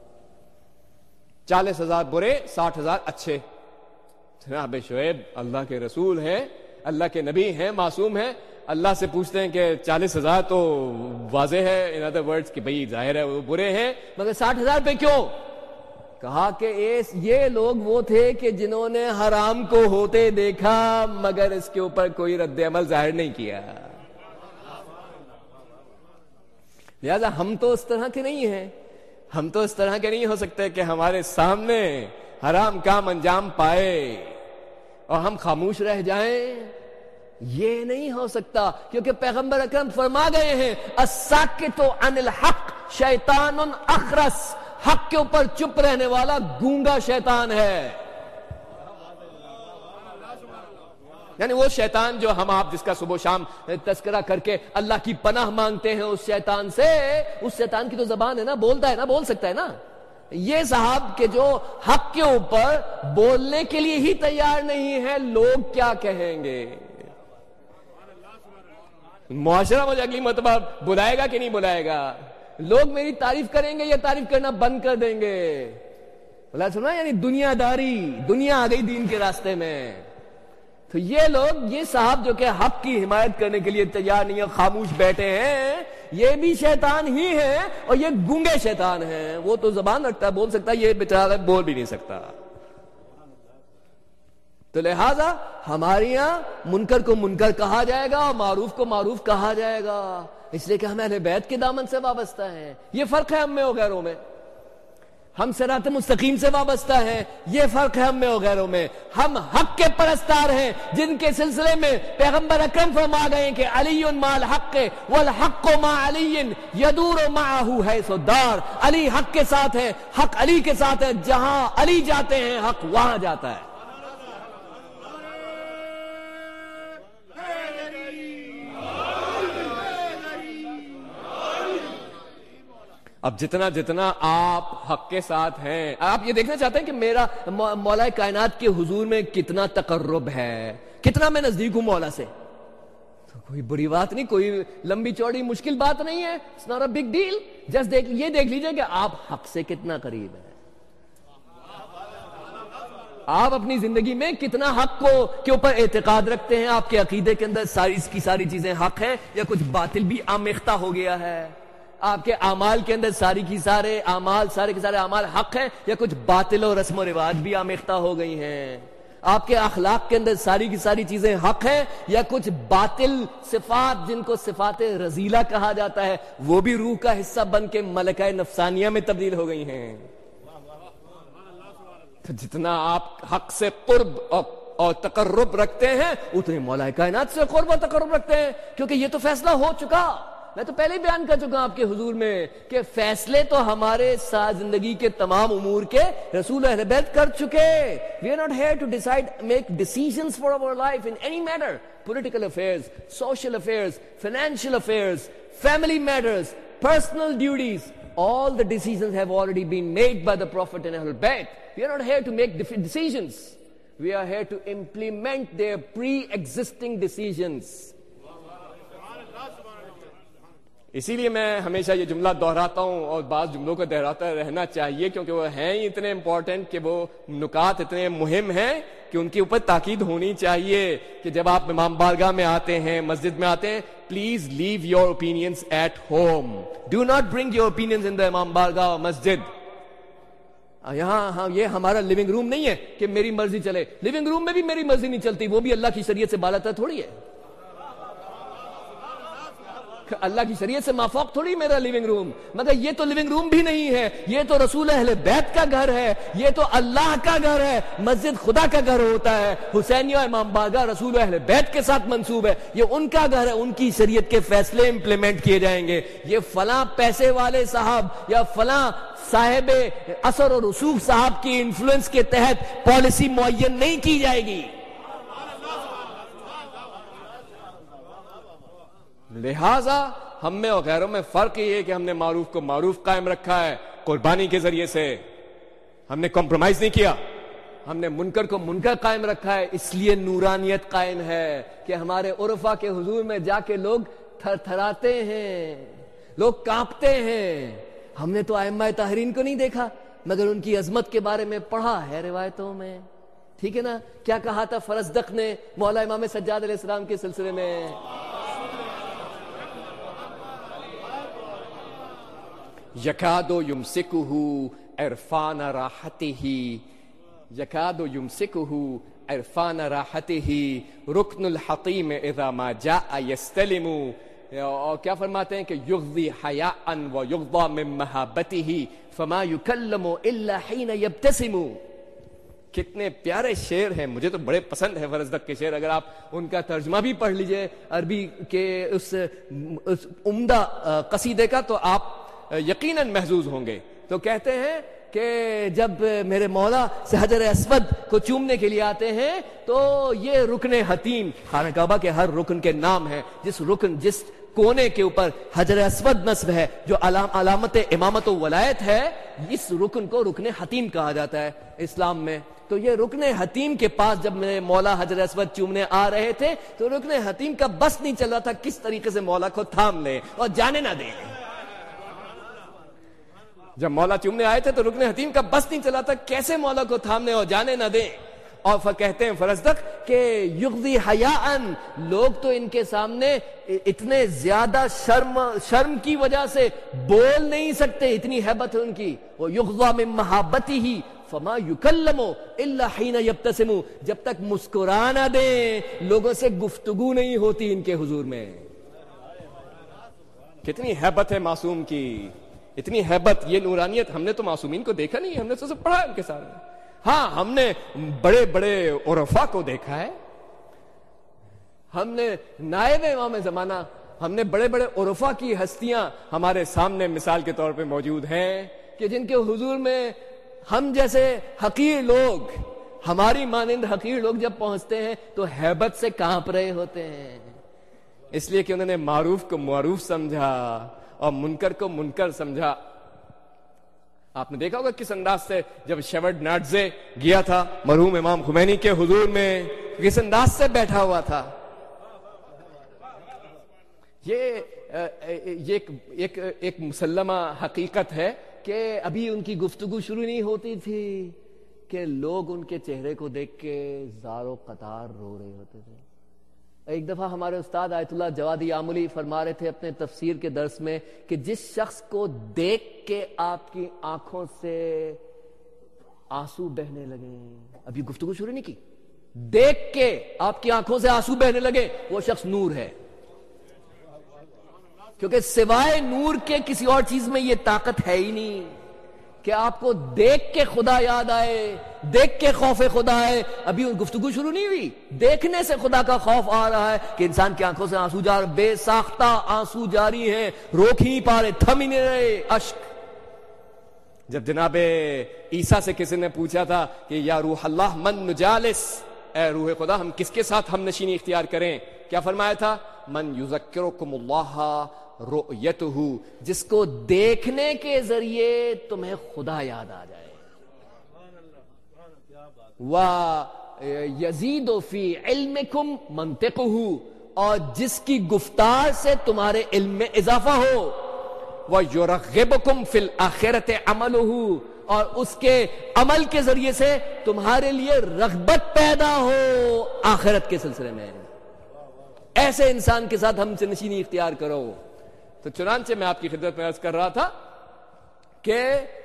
40,000 برے، 60,000 اچھے. جناب شعیب اللہ کے رسول ہیں، اللہ کے نبی ہیں، معصوم ہیں. اللہ سے پوچھتے ہیں کہ 40,000 تو واضح ہے، ان ادر ورڈز کہ بھئی ظاہر ہے وہ برے ہیں، مگر 60,000 پہ کیوں؟ کہا کہ یہ لوگ وہ تھے کہ جنہوں نے حرام کو ہوتے دیکھا مگر اس کے اوپر کوئی رد عمل ظاہر نہیں کیا. لہذا ہم تو اس طرح کے نہیں ہیں، ہم تو اس طرح کے نہیں ہو سکتے کہ ہمارے سامنے حرام کام انجام پائے اور ہم خاموش رہ جائیں. یہ نہیں ہو سکتا، کیونکہ پیغمبر اکرم فرما گئے ہیں الساکت عن الحق شیطان اخرس، حق کے اوپر چپ رہنے والا گونگا شیطان ہے. یعنی وہ شیطان جو ہم آپ جس کا صبح و شام تذکرہ کر کے اللہ کی پناہ مانگتے ہیں، اس شیطان سے، اس شیطان کی تو زبان ہے نا، بولتا ہے نا، بول سکتا ہے نا. یہ صاحب کہ جو حق کے اوپر بولنے کے لیے ہی تیار نہیں ہے، لوگ کیا کہیں گے؟ معاشرہ مجھے اگلی مرتبہ بلائے گا کہ نہیں بلائے گا؟ لوگ میری تعریف کریں گے یا تعریف کرنا بند کر دیں گے؟ اللہ سنا، یعنی دنیا داری، دنیا آ گئی دین کے راستے میں. تو یہ لوگ، یہ صاحب جو کہ حق کی حمایت کرنے کے لیے تیار نہیں ہے، خاموش بیٹھے ہیں، یہ بھی شیطان ہی ہیں اور یہ گونگے شیطان ہیں. وہ تو زبان رکھتا ہے، بول سکتا ہے، یہ بیچارہ بول بھی نہیں سکتا. تو لہذا ہمارے یہاں منکر کو منکر کہا جائے گا اور معروف کو معروف کہا جائے گا، اس لیے کہ ہم اہل بیت کے دامن سے وابستہ ہیں. یہ فرق ہے ہم میں اور غیروں میں. ہم صراط مستقیم سے وابستہ ہیں، یہ فرق ہے ہم میں اور غیروں میں. ہم حق کے پرستار ہیں، جن کے سلسلے میں پیغمبر اکرم فرما گئے کہ علی مع الحق والحق مع علی یدور معه حیث دار. علی حق کے ساتھ ہے، حق علی کے ساتھ ہے، جہاں علی جاتے ہیں حق وہاں جاتا ہے. اب جتنا جتنا آپ حق کے ساتھ ہیں، آپ یہ دیکھنا چاہتے ہیں کہ میرا مولا کائنات کے حضور میں کتنا تقرب ہے، کتنا میں نزدیک ہوں مولا سے. تو کوئی بری بات نہیں، کوئی لمبی چوڑی مشکل بات نہیں ہے. It's not a big deal. Just یہ دیکھ لیجئے کہ آپ حق سے کتنا قریب ہیں، آپ اپنی زندگی میں کتنا حق کے اوپر اعتقاد رکھتے ہیں. آپ کے عقیدے کے اندر ساری چیزیں حق ہیں یا کچھ باطل بھی آمیختہ ہو گیا ہے. آپ کے اعمال کے اندر سارے کے سارے اعمال حق ہیں یا کچھ باطل اور رسم و رواج بھی آمیختہ ہو گئی ہیں. آپ کے اخلاق کے اندر ساری کی ساری چیزیں حق ہیں یا کچھ باطل صفات، جن کو صفات رذیلہ کہا جاتا ہے، وہ بھی روح کا حصہ بن کے ملکہ نفسانیہ میں تبدیل ہو گئی ہیں. تو جتنا آپ حق سے قرب اور تقرب رکھتے ہیں، اتنے مولا کائنات سے قرب و تقرب رکھتے ہیں، کیونکہ یہ تو فیصلہ ہو چکا. میں تو پہلے ہی بیان کر چکا آپ کے حضور میں کہ فیصلے تو ہمارے ساتھ زندگی کے تمام امور کے رسول اہل بیت کر چکے. We are not here to make decisions for our life in any matter. Political affairs, social affairs, financial affairs, family matters, personal duties. All the decisions have already been made by the Prophet and Ahlul Bayt. We are not here to make decisions. We are here to implement their pre-existing decisions. اسی لیے میں ہمیشہ یہ جملہ دہراتا ہوں اور بعض جملوں کو دہراتا رہنا چاہیے، کیونکہ وہ ہیں ہی اتنے امپورٹنٹ کہ وہ نکات اتنے مہم ہیں کہ ان کے اوپر تاکید ہونی چاہیے کہ جب آپ امام بارگاہ میں آتے ہیں، مسجد میں آتے ہیں، please leave your opinions at home, do not bring your opinions in the امام بارگاہ اور مسجد. یہاں یہ ہمارا لیونگ روم نہیں ہے کہ میری مرضی چلے. لیونگ روم میں بھی میری مرضی نہیں چلتی، وہ بھی اللہ کی شریعت سے بالاتر تھوڑی ہے. اللہ کی شریعت سے مافوق تھوڑی میرا لیونگ روم. مگر یہ تو لیونگ روم بھی نہیں ہے، یہ تو رسول اہل بیت کا گھر ہے، یہ تو اللہ کا گھر ہے. مسجد خدا کا گھر ہوتا ہے. حسینیہ امام بارگاہ رسول اہل بیت کے ساتھ منسوب ہے. یہ ان کا گھر ہے، ان کی شریعت کے فیصلے امپلیمنٹ کیے جائیں گے. یہ فلاں پیسے والے صاحب یا فلاں صاحب اثر اور رسوخ صاحب کی انفلوئنس کے تحت پالیسی معین نہیں کی جائے گی. لہذا ہم میں اور غیروں میں فرق یہ ہے کہ ہم نے معروف کو معروف قائم رکھا ہے قربانی کے ذریعے سے، ہم نے کمپرومائز نہیں کیا. ہم نے منکر کو منکر قائم رکھا ہے، اس لیے نورانیت قائم ہے کہ ہمارے عرفا کے حضور میں جا کے لوگ تھر تھراتے ہیں، لوگ کانپتے ہیں. ہم نے تو ائمہ طاہرین کو نہیں دیکھا مگر ان کی عظمت کے بارے میں پڑھا ہے روایتوں میں. ٹھیک ہے نا؟ کیا کہا تھا فرزدق نے مولا امام سجاد علیہ السلام کے سلسلے میں؟ یکادو یمسکہ عرفان راحتہ، یکادو یمسکہ عرفان راحتہ رکن الحطیم اذا ما جاء یستلم. اور کیا فرماتے ہیں کہ یغضی حیاء و یغضا من محابتہ فما یکلم الا حین یبتسم. کتنے پیارے شعر ہیں، مجھے تو بڑے پسند ہے فرزدق کے شعر. اگر آپ ان کا ترجمہ بھی پڑھ لیجئے عربی کے اس عمدہ قصیدے کا تو آپ یقیناً محظوظ ہوں گے. تو کہتے ہیں کہ جب میرے مولا سے حجر اسود کو چومنے کے لیے آتے ہیں تو یہ رکن حتیم، خانہ کعبہ کے ہر رکن کے نام ہیں، جس کونے کے اوپر حجر اسود نصب ہے جو علامت امامت و ولایت ہے، اس رکن کو رکن حتیم کہا جاتا ہے اسلام میں. تو یہ رکن حتیم کے پاس جب میرے مولا حجر اسود چومنے آ رہے تھے تو رکن حتیم کا بس نہیں چل رہا تھا کس طریقے سے مولا کو تھام لے اور جانے نہ دیں. جب مولا چومنے آئے تھے تو رکن حتیم کا بس نہیں چلا تھا کیسے مولا کو تھامنے اور جانے نہ دیں. اور کہتے ہیں فرزدق کہ یغضی حیاء، لوگ تو ان کے سامنے اتنے زیادہ شرم کی وجہ سے بول نہیں سکتے، اتنی ہیبت ہے ان کی. وہ یغضا من محابتہ فما یکلم الا حین یبتسم، جب تک مسکرا نہ دیں لوگوں سے گفتگو نہیں ہوتی ان کے حضور میں. کتنی ہیبت ہے معصوم کی، اتنی ہیبت. یہ نورانیت ہم نے تو معصومین کو دیکھا نہیں، ہم نے تو سب پڑھا ہے ان کے سامنے. ہاں ہم نے بڑے بڑے عرفا کو دیکھا ہے، ہم نے نائب امام زمانہ، ہم نے بڑے بڑے عرفا کی ہستیاں ہمارے سامنے مثال کے طور پہ موجود ہیں کہ جن کے حضور میں ہم جیسے حقیر لوگ، ہماری مانند حقیر لوگ جب پہنچتے ہیں تو ہیبت سے کانپ رہے ہوتے ہیں، اس لیے کہ انہوں نے معروف کو معروف سمجھا اور منکر کو منکر سمجھا. آپ نے دیکھا ہوگا کس انداز سے جب شیورڈ ناٹزے گیا تھا مرحوم امام خمینی کے حضور میں کس انداز سے بیٹھا ہوا تھا. یہ ایک مسلمہ حقیقت ہے کہ ابھی ان کی گفتگو شروع نہیں ہوتی تھی کہ لوگ ان کے چہرے کو دیکھ کے زار و قطار رو رہے ہوتے تھے. ایک دفعہ ہمارے استاد آیت اللہ جوادی آملی فرما رہے تھے اپنے تفسیر کے درس میں کہ جس شخص کو دیکھ کے آپ کی آنکھوں سے آنسو بہنے لگے، ابھی گفتگو شروع نہیں کی، دیکھ کے آپ کی آنکھوں سے آنسو بہنے لگے، وہ شخص نور ہے. کیونکہ سوائے نور کے کسی اور چیز میں یہ طاقت ہے ہی نہیں کہ آپ کو دیکھ کے خدا یاد آئے، دیکھ کے خوف خدا آئے. ابھی گفتگو شروع نہیں ہوئی، دیکھنے سے خدا کا خوف آ رہا ہے کہ انسان کی آنکھوں سے آنسو جا رہے، بے ساختہ آنسو جاری ہیں، روک ہی نہیں پا رہے، تھم ہی نہیں رہے اشک. جب جناب عیسیٰ سے کسی نے پوچھا تھا کہ یا روح اللہ من نجالس، اے روح خدا ہم کس کے ساتھ ہم نشینی اختیار کریں، کیا فرمایا تھا؟ من یذکرکم اللہ رؤیتہ، جس کو دیکھنے کے ذریعے تمہیں خدا یاد آ جائے. وَيَزِيدُ فِي عِلْمِكُمْ مَنْطِقُهُ، اور جس کی گفتار سے تمہارے علم میں اضافہ ہو. وَيُرَغِّبُكُمْ فِي الْآخِرَةِ عَمَلُهُ, اور اس کے عمل کے ذریعے سے تمہارے لیے رغبت پیدا ہو آخرت کے سلسلے میں. ایسے انسان کے ساتھ ہم سے نشینی اختیار کرو. تو چنانچہ میں آپ کی خدمت میں عرض کر رہا تھا کہ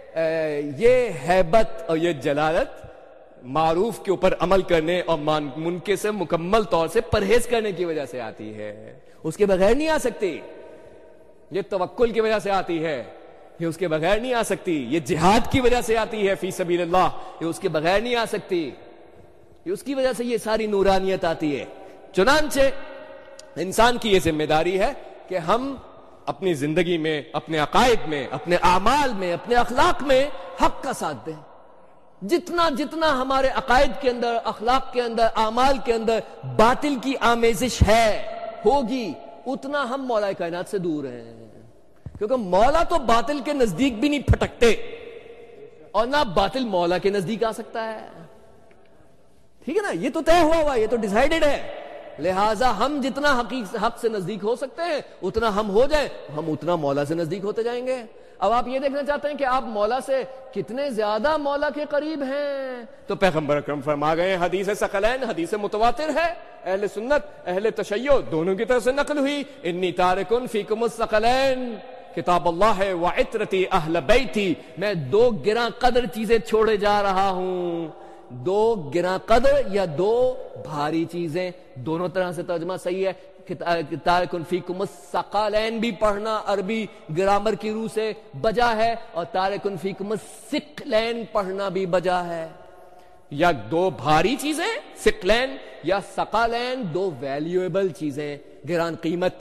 یہ ہیبت اور یہ جلالت معروف کے اوپر عمل کرنے اور منکر سے مکمل طور سے پرہیز کرنے کی وجہ سے آتی ہے. اس کے بغیر نہیں آ سکتی. یہ توکل کی وجہ سے آتی ہے, یہ اس کے بغیر نہیں آ سکتی. یہ جہاد کی وجہ سے آتی ہے فی سبیل اللہ, یہ اس کے بغیر نہیں آ سکتی. یہ اس کی وجہ سے یہ ساری نورانیت آتی ہے. چنانچہ انسان کی یہ ذمہ داری ہے کہ ہم اپنی زندگی میں, اپنے عقائد میں, اپنے اعمال میں, اپنے اخلاق میں حق کا ساتھ دیں. جتنا جتنا ہمارے عقائد کے اندر, اخلاق کے اندر, اعمال کے اندر باطل کی آمیزش ہوگی, اتنا ہم مولا کائنات سے دور ہیں. کیونکہ مولا تو باطل کے نزدیک بھی نہیں پھٹکتے, اور نہ باطل مولا کے نزدیک آ سکتا ہے. ٹھیک ہے نا, یہ تو طے ہوا, یہ تو ڈیسائیڈڈ ہے. لہٰذا ہم جتنا حق سے نزدیک ہو سکتے ہیں اتنا ہم ہو جائیں, ہم اتنا مولا سے نزدیک ہوتے جائیں گے. اب آپ یہ دیکھنا چاہتے ہیں کہ آپ مولا سے کتنے زیادہ مولا کے قریب ہیں, تو پیغمبر اکرم فرما گئے, حدیث ثقلین, حدیث متواتر ہے, اہل سنت اہل تشیع دونوں کی طرف سے نقل ہوئی, انی تارکن فیکم الثقلین, کتاب اللہ ہے, وعطرتی اہل بیتی, میں 2 گراں قدر چیزیں چھوڑے جا رہا ہوں. 2 گراں قدر یا 2 بھاری چیزیں, دونوں طرح سے ترجمہ صحیح ہے. تارکن فیکم الثقلین بھی پڑھنا عربی گرامر کی روح سے بجا ہے, اور تارکن فیکم الثقلین پڑھنا بھی بجا ہے. یا 2 بھاری چیزیں ثقلین, یا ثقلین 2 ویلیویبل چیزیں, گران قیمت.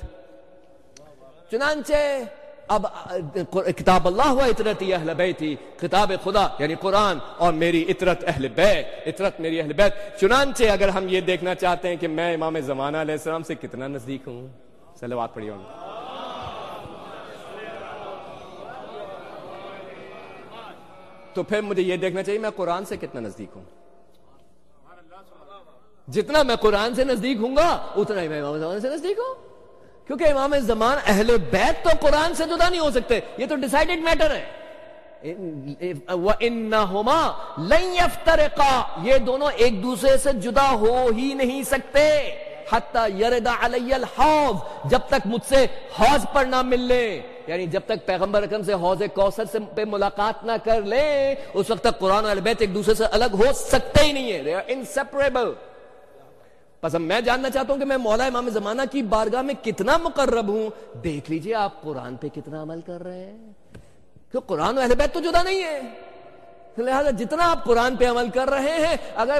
چنانچہ اب کتاب اللہ و عطرتی اہل بیتی, کتاب خدا یعنی قرآن, اور میری عطرت اہل بیت, عطرت میری اہل بیت. چنانچہ اگر ہم یہ دیکھنا چاہتے ہیں کہ میں امام زمانہ علیہ السلام سے کتنا نزدیک ہوں, صلوات پڑھیے ہوں, تو پھر مجھے یہ دیکھنا چاہیے میں قرآن سے کتنا نزدیک ہوں. جتنا میں قرآن سے نزدیک ہوں گا اتنا ہی میں امام زمانہ سے نزدیک ہوں. کیونکہ امام زمان اہل بیت تو قرآن سے جدا نہیں ہو سکتے, یہ تو ڈیسائیڈڈ میٹر ہے. وَإِنَّهُمَا لَن يَفْتَرِقَا, یہ دونوں ایک دوسرے سے جدا ہو ہی نہیں سکتے. حَتَّى يَرِدَ عَلَيَّ الْحَوْض, جب تک مجھ سے حوض پر نہ مل لے, یعنی جب تک پیغمبر اکرم سے حوض کوثر سے پہ ملاقات نہ کر لیں, اس وقت تک قرآن اور اہل بیت ایک دوسرے سے الگ ہو سکتے ہی نہیں ہے. They are inseparable. بس اب میں جاننا چاہتا ہوں کہ میں مولا امام زمانہ کی بارگاہ میں کتنا مقرب ہوں. دیکھ لیجئے آپ قرآن پہ کتنا عمل کر رہے ہیں, کہ قرآن و اہل بیت تو جدا نہیں ہے. لہذا جتنا آپ قرآن پہ عمل کر رہے ہیں, اگر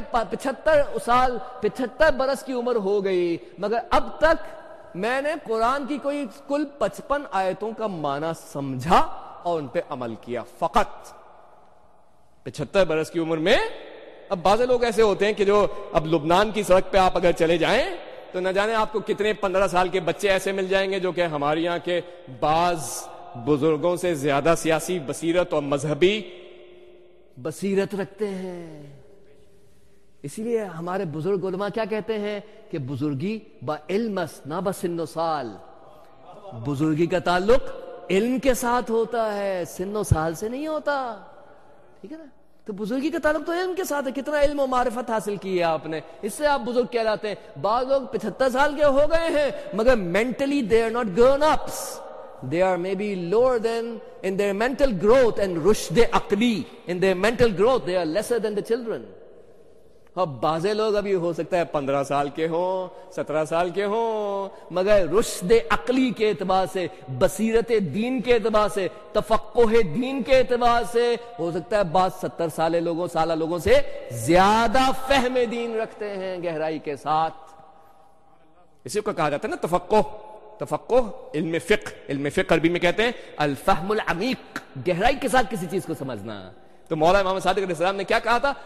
75 برس کی عمر ہو گئی مگر اب تک میں نے قرآن کی کوئی کل 55 آیتوں کا معنی سمجھا اور ان پہ عمل کیا, فقط 75 برس کی عمر میں. اب بعض لوگ ایسے ہوتے ہیں کہ جو اب لبنان کی سڑک پہ آپ اگر چلے جائیں تو نہ جانے آپ کو کتنے 15 سال کے بچے ایسے مل جائیں گے جو کہ ہمارے یہاں کے بعض بزرگوں سے زیادہ سیاسی بصیرت اور مذہبی بصیرت رکھتے ہیں. اسی لیے ہمارے بزرگ علماء کیا کہتے ہیں کہ بزرگی با علم نہ بسن و سال, بزرگی کا تعلق علم کے ساتھ ہوتا ہے, سن و سال سے نہیں ہوتا. ٹھیک ہے نا, تو بزرگی کا تعلق تو علم کے ساتھ ہے. کتنا علم و معرفت حاصل کی ہے آپ نے, اس سے آپ بزرگ کہلاتے ہیں. بعض لوگ 75 سال کے ہو گئے ہیں مگر mentally they are not grown ups, they are maybe lower than in their mental growth and rushd aqli, in their mental growth they are lesser than the children. اب بعض لوگ ابھی ہو سکتا ہے 15 سال کے ہوں, 17 سال کے ہوں, مگر رشد عقلی کے اعتبار سے, بصیرت دین کے اعتبار سے, تفقہ دین کے اعتبار سے ہو سکتا ہے بعض 70 سالہ لوگوں سے زیادہ فہم دین رکھتے ہیں گہرائی کے ساتھ. اسی کو کہا جاتا ہے نا تفقہ علم فقہ عربی میں کہتے ہیں الفہم العمیق, گہرائی کے ساتھ کسی چیز کو سمجھنا. تو مولا امام صادق علیہ السلام نے کیا کہا تھا,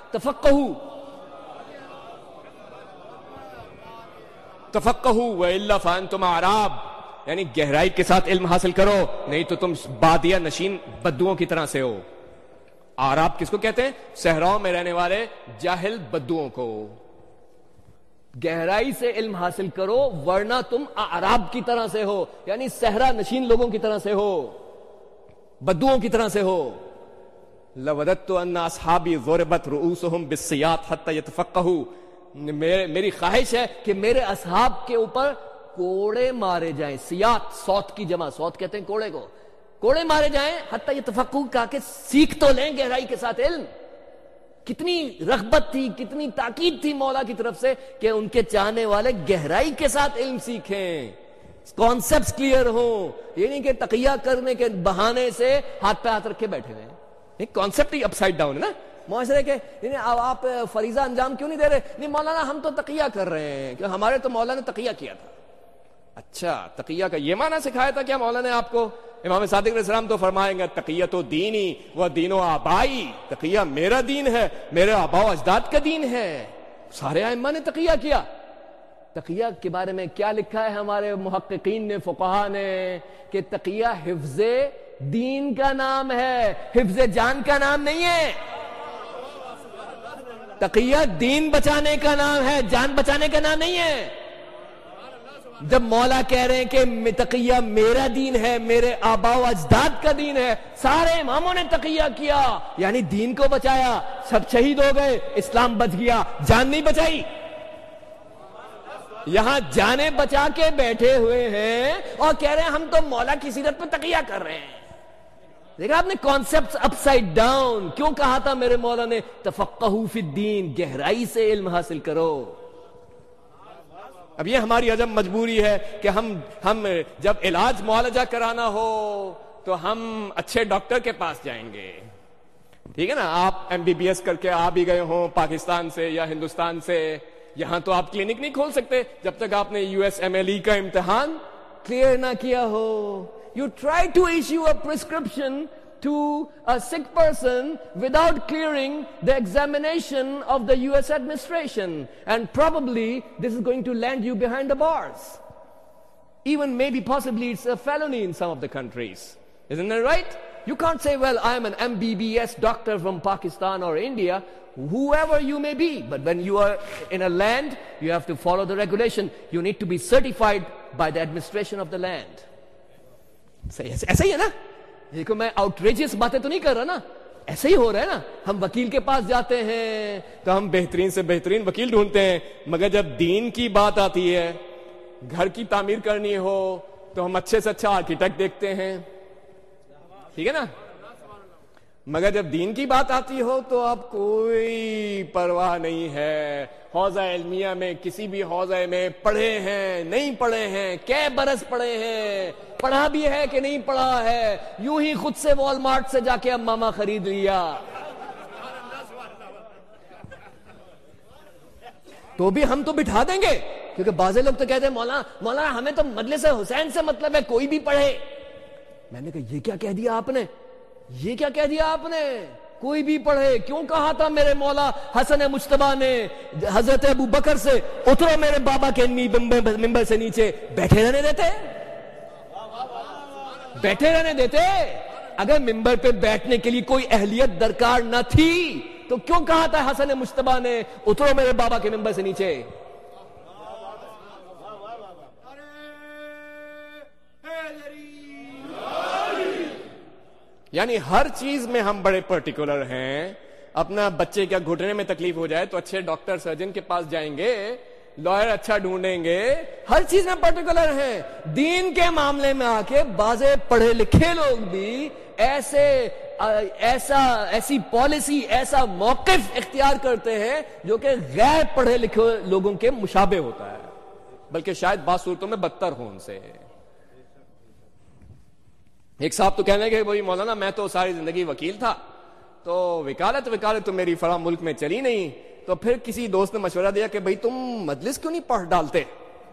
تفقہوا وإلا فأنتم اعراب, یعنی گہرائی کے ساتھ علم حاصل کرو, نہیں تو تم بادیہ نشین بدوؤں کی طرح سے ہو. اعراب کس کو کہتے ہیں, صحراؤں میں رہنے والے جاہل بدوؤں کو. گہرائی سے علم حاصل کرو ورنہ تم اعراب کی طرح سے ہو, یعنی صحرا نشین لوگوں کی طرح سے ہو, بدوؤں کی طرح سے ہو. لوددت ان اصحابی ضربت رؤوسهم بالسیاط حتى يتفقهوا, میری خواہش ہے کہ میرے اصحاب کے اوپر کوڑے مارے جائیں. سیاط صوت کی جمع, صوت کہتے ہیں کوڑے کو, کوڑے مارے جائیں حتی یتفقہوا, کہا کہ سیکھ تو لیں گہرائی کے ساتھ علم. کتنی رغبت تھی, کتنی تاکید تھی مولا کی طرف سے کہ ان کے چاہنے والے گہرائی کے ساتھ علم سیکھیں, کانسیپٹس کلیئر ہوں. یہ نہیں کہ تقیہ کرنے کے بہانے سے ہاتھ پہ ہاتھ رکھ کے بیٹھے ہوئے. ایک کانسیپٹ ہی اپ سائڈ ڈاؤن ہے نا معاشرے کے. آپ فریضہ انجام کیوں نہیں دے رہے؟ نہیں مولانا ہم تو تقیہ کر رہے ہیں, کہ ہمارے تو مولا نے تقیہ کیا تھا. اچھا, تقیہ کا یہ معنی سکھایا تھا کیا مولا نے آپ کو؟ امام صادق علیہ السلام تو فرمائیں گے تقیۃ دینی و دین و آبائی, تقیہ میرا دین ہے, میرے آبا و اجداد کا دین ہے. سارے ائمہ نے تقیہ کیا. تقیہ کے بارے میں کیا لکھا ہے ہمارے محققین نے, فقہا نے, کہ تقیہ حفظ دین کا نام ہے, حفظ جان کا نام نہیں ہے. تقیہ دین بچانے کا نام ہے, جان بچانے کا نام نہیں ہے. جب مولا کہہ رہے ہیں کہ تقیہ میرا دین ہے, میرے آبا و اجداد کا دین ہے, سارے اماموں نے تقیہ کیا, یعنی دین کو بچایا. سب شہید ہو گئے, اسلام بچ گیا, جان نہیں بچائی. یہاں جانیں بچا کے بیٹھے ہوئے ہیں اور کہہ رہے ہیں ہم تو مولا کی سیرت پہ تقیہ کر رہے ہیں. دیکھا آپ نے کانسیپٹس اپ سائڈ ڈاؤن. کیوں کہا تھا میرے مولا نے تفقہوا فی الدین, گہرائی سے علم حاصل کرو. اب یہ ہماری عجب مجبوری ہے کہ ہم جب علاج معالجہ کرانا ہو تو ہم اچھے ڈاکٹر کے پاس جائیں گے. ٹھیک ہے نا, آپ MBBS کر کے آ بھی گئے ہوں پاکستان سے یا ہندوستان سے, یہاں تو آپ کلینک نہیں کھول سکتے جب تک آپ نے USMLE کا امتحان کلیئر نہ کیا ہو. You try to issue a prescription to a sick person without clearing the examination of the US administration, and probably this is going to land you behind the bars. Even maybe possibly it's a felony in some of the countries. Isn't that right? You can't say, well, I am an MBBS doctor from Pakistan or India, whoever you may be, but when you are in a land, you have to follow the regulation. You need to be certified by the administration of the land. ایسا ہی ہے نا. دیکھو میں آؤٹریجس باتیں تو نہیں کر رہا نا, ایسا ہی ہو رہا ہے نا. ہم وکیل کے پاس جاتے ہیں تو ہم بہترین سے بہترین وکیل ڈھونڈتے ہیں, مگر جب دین کی بات آتی ہے, گھر کی تعمیر کرنی ہو تو ہم اچھے سے اچھا آرکیٹیکٹ دیکھتے ہیں. ٹھیک ہے نا, مگر جب دین کی بات آتی ہو تو اب کوئی پرواہ نہیں ہے. حوزہ علمیہ میں کسی بھی حوزہ میں پڑھے ہیں نہیں پڑھے ہیں, کئے برس پڑھے ہیں, پڑھا بھی ہے کہ نہیں پڑھا ہے, یوں ہی خود سے وال مارٹ سے جا کے اب ماما خرید لیا تو بھی ہم تو بٹھا دیں گے. کیونکہ بعض لوگ تو کہتے ہیں مولانا ہمیں تو مجلس حسین سے مطلب ہے, کوئی بھی پڑھے. میں نے کہا یہ کیا کہہ دیا آپ نے, یہ کیا کہہ دیا آپ نے, کوئی بھی پڑھے؟ کیوں کہا تھا میرے مولا حسن مجتبیٰ نے حضرت ابو بکر سے اترو میرے بابا کے ممبر سے نیچے, بیٹھے رہنے دیتے, بیٹھے رہنے دیتے. اگر ممبر پہ بیٹھنے کے لیے کوئی اہلیت درکار نہ تھی تو کیوں کہا تھا حسن مجتبیٰ نے اترو میرے بابا کے ممبر سے نیچے؟ یعنی ہر چیز میں ہم بڑے پرٹیکولر ہیں. اپنا بچے کیا گھٹنے میں تکلیف ہو جائے تو اچھے ڈاکٹر سرجن کے پاس جائیں گے, لائر اچھا ڈھونڈیں گے, ہر چیز میں پرٹیکولر ہیں. دین کے معاملے میں آ کے بعض پڑھے لکھے لوگ بھی ایسی پالیسی, ایسا موقف اختیار کرتے ہیں جو کہ غیر پڑھے لکھے لوگوں کے مشابہ ہوتا ہے, بلکہ شاید بعض صورتوں میں بدتر ہو ان سے. ایک صاحب تو کہنے کہ بھائی مولانا میں تو ساری زندگی وکیل تھا, تو وکالت تو میری فلاں ملک میں چلی نہیں, تو پھر کسی دوست نے مشورہ دیا کہ بھائی تم مجلس کیوں نہیں پڑھ ڈالتے,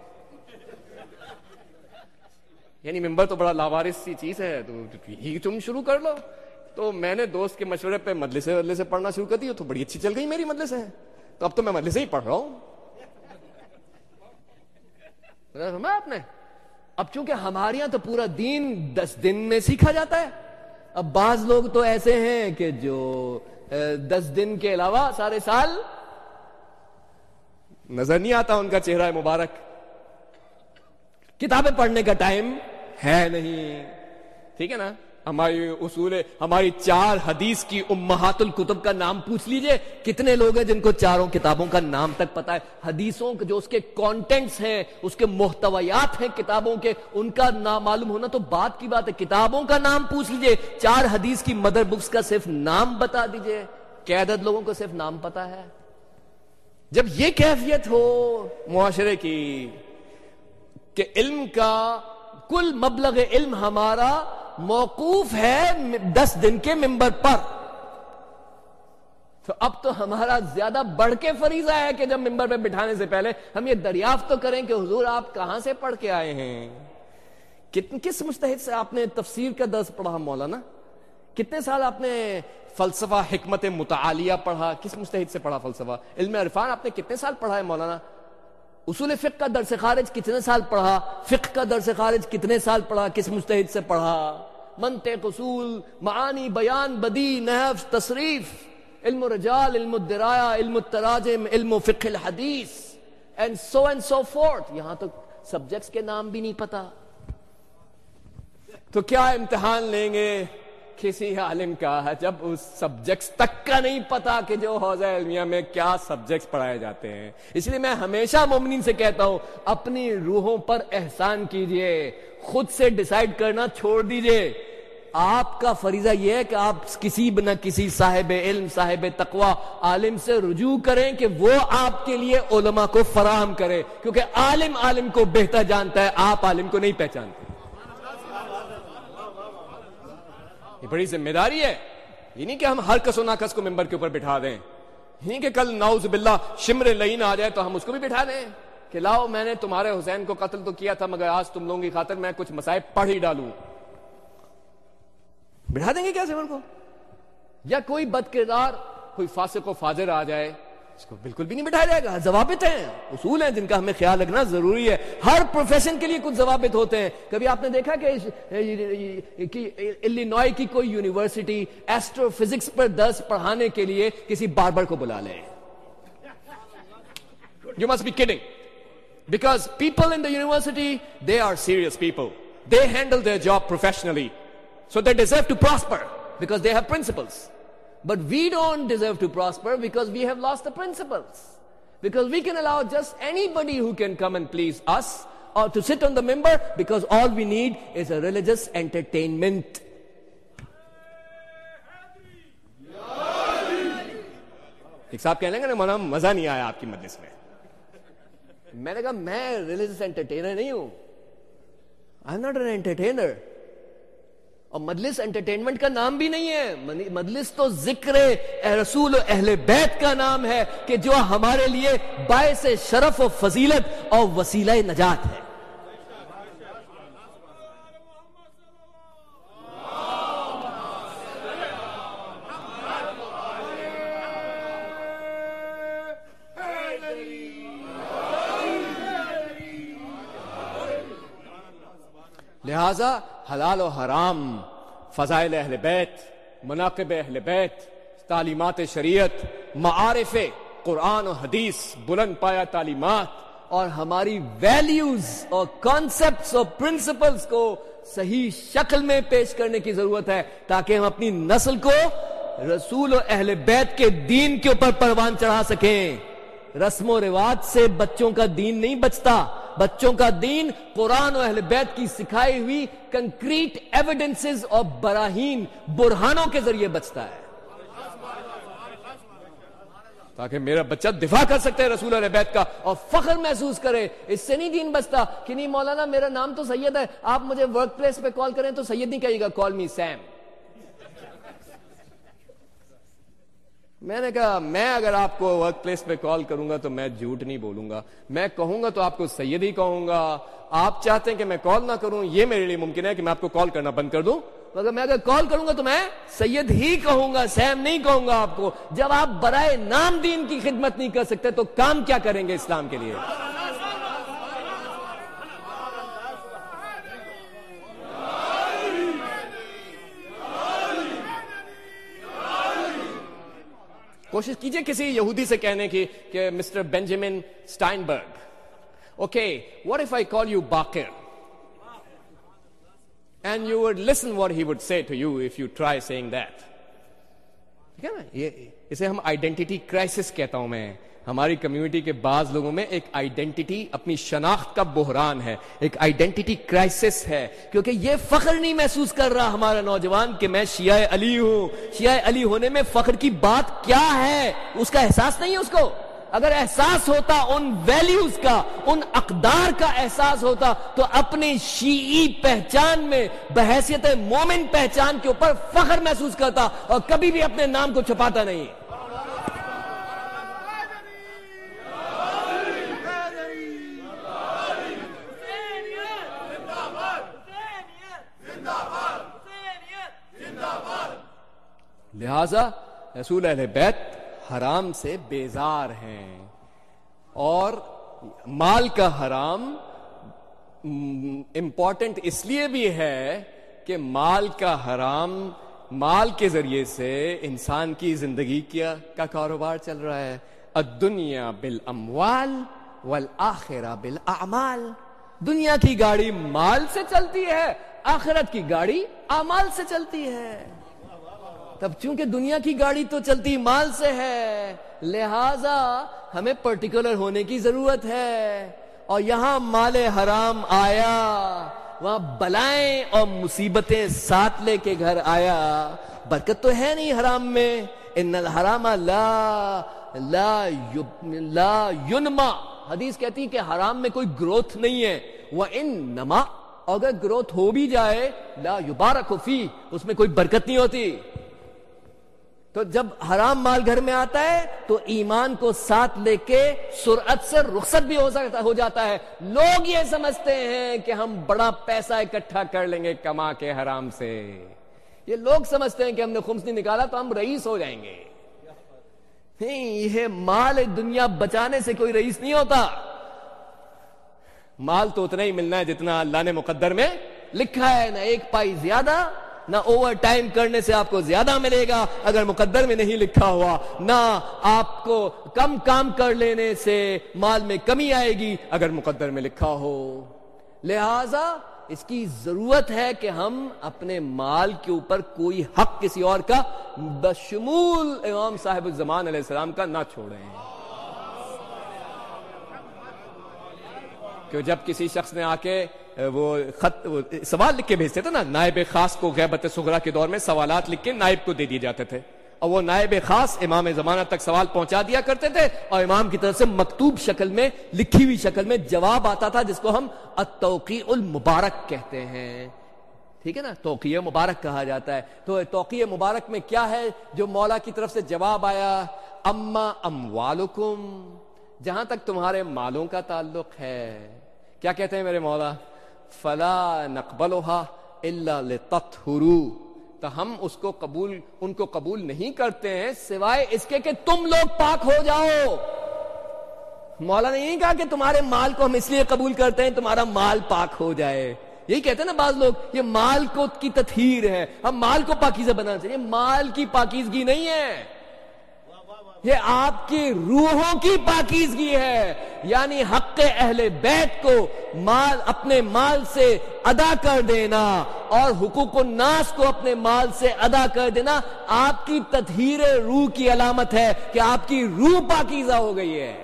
یعنی ممبر تو بڑا لاوارث سی چیز ہے, تو ہی تم شروع کر لو. تو میں نے دوست کے مشورے پہ مجلس سے پڑھنا شروع کر دی, تو بڑی اچھی چل گئی میری مجلس ہے, تو اب تو میں مجلس سے ہی پڑھ رہا ہوں. آپ نے اب چونکہ ہمارے یہاں تو پورا دین 10 دن میں سیکھا جاتا ہے. اب بعض لوگ تو ایسے ہیں کہ جو 10 دن کے علاوہ سارے سال نظر نہیں آتا ان کا چہرہ مبارک. کتابیں پڑھنے کا ٹائم ہے نہیں. ٹھیک ہے نا, ہماری اصول ہے, ہماری 4 حدیث کی امہات الکتب کا نام پوچھ لیجئے, کتنے لوگ ہیں جن کو 4 کتابوں کا نام تک پتا ہے. حدیثوں کے جو اس کے کانٹینٹس ہیں, اس کے محتویات ہیں کتابوں کے, ان کا نام معلوم ہونا تو بات کی بات ہے. کتابوں کا نام پوچھ لیجئے, 4 حدیث کی مدر بکس کا صرف نام بتا دیجئے. کیا عدد لوگوں کو صرف نام پتا ہے؟ جب یہ کیفیت ہو معاشرے کی کہ علم کا کل مبلغ علم ہمارا موقوف ہے 10 دن کے منبر پر, تو اب تو ہمارا زیادہ بڑھ کے فریضہ ہے کہ جب منبر پہ بٹھانے سے پہلے ہم یہ دریافت تو کریں کہ حضور آپ کہاں سے پڑھ کے آئے ہیں, کس مجتہد سے آپ نے تفسیر کا درس پڑھا مولانا, کتنے سال آپ نے فلسفہ حکمت متعالیہ پڑھا, کس مجتہد سے پڑھا فلسفہ, علم عرفان آپ نے کتنے سال پڑھا ہے مولانا, اصول فقہ کا درس خارج کتنے سال پڑھا, فقہ کا درس خارج کتنے سال پڑھا, کس مجتہد سے پڑھا, منطق, اصول, معانی, بیان, بدیع, نحو, تصریف, علم رجال, علم الدرایا, علم التراجم, علم فقہ الحدیث and so forth. یہاں تو سبجیکٹس کے نام بھی نہیں پتا, تو کیا امتحان لیں گے کسی عالم کا جب اس سبجیکٹس تک کا نہیں پتا کہ جو حوزہ علمیہ میں کیا سبجیکٹس پڑھائے جاتے ہیں. اس لیے میں ہمیشہ مومنین سے کہتا ہوں, اپنی روحوں پر احسان کیجئے, خود سے ڈیسائیڈ کرنا چھوڑ دیجئے. آپ کا فریضہ یہ ہے کہ آپ کسی نہ کسی صاحب علم, صاحب تقوی عالم سے رجوع کریں کہ وہ آپ کے لیے علماء کو فراہم کرے, کیونکہ عالم کو بہتر جانتا ہے, آپ عالم کو نہیں پہچانتے. یہ بڑی ذمہ داری ہے. یہ نہیں کہ ہم ہر کس و ناکس کو ممبر کے اوپر بٹھا دیں, نہیں کہ کل نعوذ باللہ شمر لعین آ جائے تو ہم اس کو بھی بٹھا دیں کہ لاؤ میں نے تمہارے حسین کو قتل تو کیا تھا مگر آج تم لوگوں کی خاطر میں کچھ مسائل پڑھ ہی ڈالوں. بٹھا دیں گے کیا زمر کو؟ یا کوئی بد کردار, کوئی فاسق و فاجر آ جائے, اس کو بالکل بھی نہیں بٹھایا جائے گا. ضوابط ہیں, اصول ہیں جن کا ہمیں خیال رکھنا ضروری ہے. ہر پروفیشن کے لیے کچھ ضوابط ہوتے ہیں. کبھی آپ نے دیکھا کہ الینوائے کی کوئی یونیورسٹی ایسٹرو فزکس پر درس پڑھانے کے لیے کسی باربر کو بلا لے؟ You must be kidding. Because people in the university, they are serious people. They handle their job professionally. So they deserve to prosper because they have principles. But we don't deserve to prosper because we have lost the principles. Because we can allow just anybody who can come and please us or to sit on the minbar because all we need is a religious entertainment. ایک صاحب کہنے لگے نا مولانا مزہ نہیں آیا آپ کی مجلس میں. میں نے کہا میں ریلیجس انٹرٹینر نہیں ہوں. I am not an entertainer. اور مجلس انٹرٹینمنٹ کا نام بھی نہیں ہے. مجلس تو ذکر رسول و اہل بیت کا نام ہے کہ جو ہمارے لیے باعث شرف و فضیلت اور وسیلہ نجات ہے. لہذا حلال و حرام, فضائل اہل بیت, مناقب اہل بیت, تعلیمات شریعت, معارف قرآن و حدیث, بلند پایہ تعلیمات اور ہماری ویلیوز اور کانسیپٹس اور پرنسپلز کو صحیح شکل میں پیش کرنے کی ضرورت ہے تاکہ ہم اپنی نسل کو رسول و اہل بیت کے دین کے اوپر پروان چڑھا سکیں. رسم و رواج سے بچوں کا دین نہیں بچتا. بچوں کا دین قرآن و اہل بیت کی سکھائی ہوئی کنکریٹ ایویڈنسز اور براہین, برہانوں کے ذریعے بچتا ہے تاکہ میرا بچہ دفاع کر سکتے ہے رسول اہل بیت کا اور فخر محسوس کرے. اس سے نہیں دین بچتا کہ نہیں مولانا میرا نام تو سید ہے, آپ مجھے ورک پلیس پہ کال کریں تو سید نہیں کہیے گا, کال می سیم. میں نے کہا میں اگر آپ کو ورک پلیس پہ کال کروں گا تو میں جھوٹ نہیں بولوں گا, میں کہوں گا تو آپ کو سید ہی کہوں گا. آپ چاہتے ہیں کہ میں کال نہ کروں, یہ میرے لیے ممکن ہے کہ میں آپ کو کال کرنا بند کر دوں, مگر میں اگر کال کروں گا تو میں سید ہی کہوں گا, سیم نہیں کہوں گا آپ کو. جب آپ برائے نام دین کی خدمت نہیں کر سکتے تو کام کیا کریں گے اسلام کے لیے؟ کوشش کیجئے کسی یہودی سے کہنے کی کہ mister Benjamin Steinberg, okay, what if I call you Baqir, and you would listen what he would say to you if you try saying that. ٹھیک ہے نا, یہ اسے ہم آئیڈینٹی کرائسس کہتا ہوں میں. ہماری کمیونٹی کے بعض لوگوں میں ایک آئیڈینٹی, اپنی شناخت کا بحران ہے, ایک آئیڈینٹی کرائسس ہے, کیونکہ یہ فخر نہیں محسوس کر رہا ہمارا نوجوان کہ میں شیعہ علی ہوں. شیعہ علی ہونے میں فخر کی بات کیا ہے, اس کا احساس نہیں ہے اس کو. اگر احساس ہوتا ان ویلیوز کا, ان اقدار کا احساس ہوتا, تو اپنی شیعی پہچان میں بحیثیت مومن پہچان کے اوپر فخر محسوس کرتا اور کبھی بھی اپنے نام کو چھپاتا نہیں. لہذا رسول اہل بیت حرام سے بیزار ہیں, اور مال کا حرام امپورٹنٹ اس لیے بھی ہے کہ مال کا حرام, مال کے ذریعے سے انسان کی زندگی کا کاروبار چل رہا ہے. الدنیا بالاموال والآخرہ بالاعمال. دنیا کی گاڑی مال سے چلتی ہے, آخرت کی گاڑی اعمال سے چلتی ہے. تب چونکہ دنیا کی گاڑی تو چلتی مال سے ہے, لہذا ہمیں پرٹیکولر ہونے کی ضرورت ہے. اور یہاں مال حرام آیا, وہاں بلائیں اور مصیبتیں ساتھ لے کے گھر آیا. برکت تو ہے نہیں حرام میں. ان الحرام لا ینما, حدیث کہتی ہے کہ حرام میں کوئی گروتھ نہیں ہے. وَإِنَّمَا, اگر گروتھ ہو بھی جائے, لا یبارک فی, اس میں کوئی برکت نہیں ہوتی. تو جب حرام مال گھر میں آتا ہے تو ایمان کو ساتھ لے کے سرعت سے رخصت بھی ہو جاتا ہے. لوگ یہ سمجھتے ہیں کہ ہم بڑا پیسہ اکٹھا کر لیں گے کما کے حرام سے. یہ لوگ سمجھتے ہیں کہ ہم نے خمس نہیں نکالا تو ہم رئیس ہو جائیں گے. نہیں, یہ مال دنیا بچانے سے کوئی رئیس نہیں ہوتا. مال تو اتنا ہی ملنا ہے جتنا اللہ نے مقدر میں لکھا ہے, نہ ایک پائی زیادہ, نہ اوور ٹائم کرنے سے آپ کو زیادہ ملے گا اگر مقدر میں نہیں لکھا ہوا, نہ آپ کو کم کام کر لینے سے مال میں کمی آئے گی اگر مقدر میں لکھا ہو. لہذا اس کی ضرورت ہے کہ ہم اپنے مال کے اوپر کوئی حق کسی اور کا بشمول امام صاحب الزمان علیہ السلام کا نہ چھوڑیں. کہ جب کسی شخص نے آ کے وہ سوال لکھ کے بھیجتے تھے نا, نائب خاص کو غیبت صغرا کے دور میں سوالات لکھ کے نائب کو دے دیے جاتے تھے, اور وہ نائب خاص امام زمانہ تک سوال پہنچا دیا کرتے تھے, اور امام کی طرف سے مکتوب شکل میں, لکھی ہوئی شکل میں جواب آتا تھا, جس کو ہم التوقیع المبارک کہتے ہیں. ٹھیک ہے نا, توقیع مبارک کہا جاتا ہے. تو توقیع مبارک میں کیا ہے جو مولا کی طرف سے جواب آیا, اما اموالکم, جہاں تک تمہارے مالوں کا تعلق ہے, کیا کہتے ہیں میرے مولا, فلا نقبلها الا لتطهروا, تو ہم ان کو قبول نہیں کرتے ہیں سوائے اس کے کہ تم لوگ پاک ہو جاؤ. مولا نے نہیں کہا کہ تمہارے مال کو ہم اس لیے قبول کرتے ہیں تمہارا مال پاک ہو جائے. یہی کہتے ہیں نا بعض لوگ, یہ مال کی تطہیر ہے, ہم مال کو پاکیزہ بنانا چاہیے. مال کی پاکیزگی نہیں ہے, یہ آپ کی روحوں کی پاکیزگی ہے. یعنی حق اہل بیت کو مال اپنے مال سے ادا کر دینا اور حقوق الناس کو اپنے مال سے ادا کر دینا آپ کی تطہیر روح کی علامت ہے کہ آپ کی روح پاکیزہ ہو گئی ہے.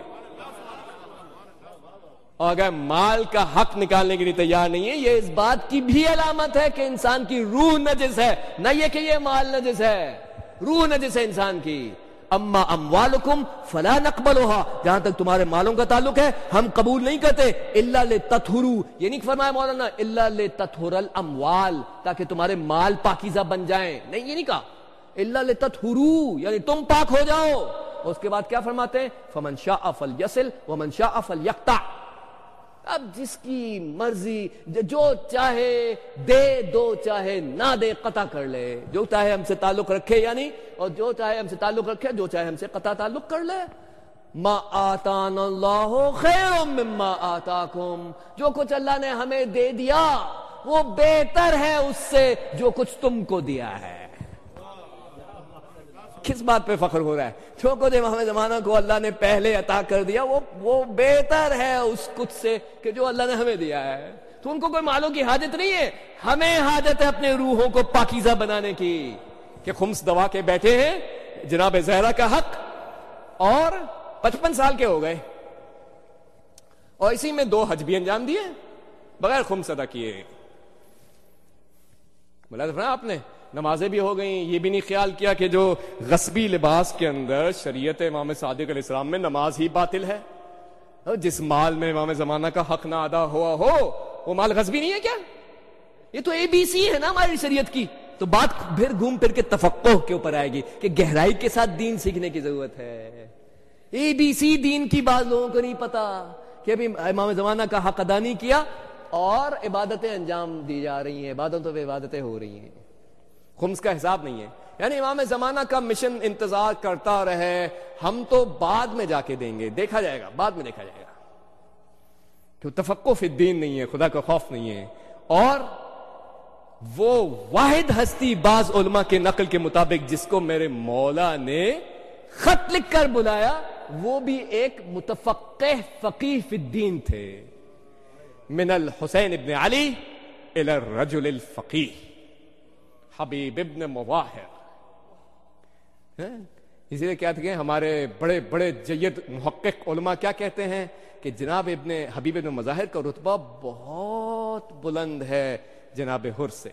اور اگر مال کا حق نکالنے کے لیے تیار نہیں ہے, یہ اس بات کی بھی علامت ہے کہ انسان کی روح نجس ہے, نہ یہ کہ یہ مال نجس ہے, روح نجس ہے انسان کی. اما اموالکم فلا نقبلها, جہاں تک تمہارے مالوں کا تعلق ہے ہم قبول نہیں کرتے, الا لتطہروا, یہ نہیں فرمایا مولانا الا لتطہر الاموال, تاکہ تمہارے مال پاکیزہ بن جائیں. نہیں, یہ نہیں کہا, الا لتطہروا یعنی تم پاک ہو جاؤ. اس کے بعد کیا فرماتے ہیں, فمن شاء فلیصل ومن شاء فلیقطع. اب جس کی مرضی, جو چاہے دے دو, چاہے نہ دے قطع کر لے, جو چاہے ہم سے تعلق رکھے یعنی, اور جو چاہے ہم سے تعلق رکھے, جو چاہے ہم سے قطع تعلق کر لے. ما آتانا اللہ خیر مما آتاکم, جو کچھ اللہ نے ہمیں دے دیا وہ بہتر ہے اس سے جو کچھ تم کو دیا ہے. کس بات پہ فخر ہو رہا ہے؟ جو کچھ امام زمانہ کو اللہ نے پہلے عطا کر دیا وہ بہتر ہے اس کچھ سے کہ جو اللہ نے ہمیں دیا ہے. تو ان کو کوئی مالوں کی حاجت نہیں ہے. ہمیں حاجت ہے اپنے روحوں کو پاکیزہ بنانے کی. کہ خمس دوا کے بیٹھے ہیں جناب زہرا کا حق اور 55 سال کے ہو گئے اور اسی میں 2 حج بھی انجام دیے بغیر خمس ادا کیے. بولا آپ نے نمازیں بھی ہو گئیں, یہ بھی نہیں خیال کیا کہ جو غصبی لباس کے اندر شریعت امام صادق علیہ السلام میں نماز ہی باطل ہے. جس مال میں امام زمانہ کا حق نہ ادا ہوا ہو وہ مال غصبی نہیں ہے کیا؟ یہ تو ABC ہے نا ہماری شریعت کی. تو بات پھر گھوم پھر کے تفقہ کے اوپر آئے گی کہ گہرائی کے ساتھ دین سیکھنے کی ضرورت ہے. ABC دین کی بعض لوگوں کو نہیں پتا کہ ابھی امام زمانہ کا حق ادا نہیں کیا اور عبادتیں انجام دی جا رہی ہیں, عبادتوں پہ عبادتیں ہو رہی ہیں. خمس کا حساب نہیں ہے. یعنی امام زمانہ کا مشن انتظار کرتا رہے, ہم تو بعد میں جا کے دیں گے, دیکھا جائے گا, بعد میں دیکھا جائے گا. کہ تفقہ فی الدین نہیں ہے, خدا کا خوف نہیں ہے. اور وہ واحد ہستی بعض علماء کے نقل کے مطابق جس کو میرے مولا نے خط لکھ کر بلایا وہ بھی ایک متفقہ فقیہ فی الدین تھے. من الحسین ابن علی الى الرجل الفقیہ حبیب ابن مظاہر. اسی لیے کہتے ہیں ہمارے بڑے بڑے جید محقق علماء کیا کہتے ہیں کہ جناب حبیب ابن مظاہر کا رتبہ بہت بلند ہے جناب حر سے.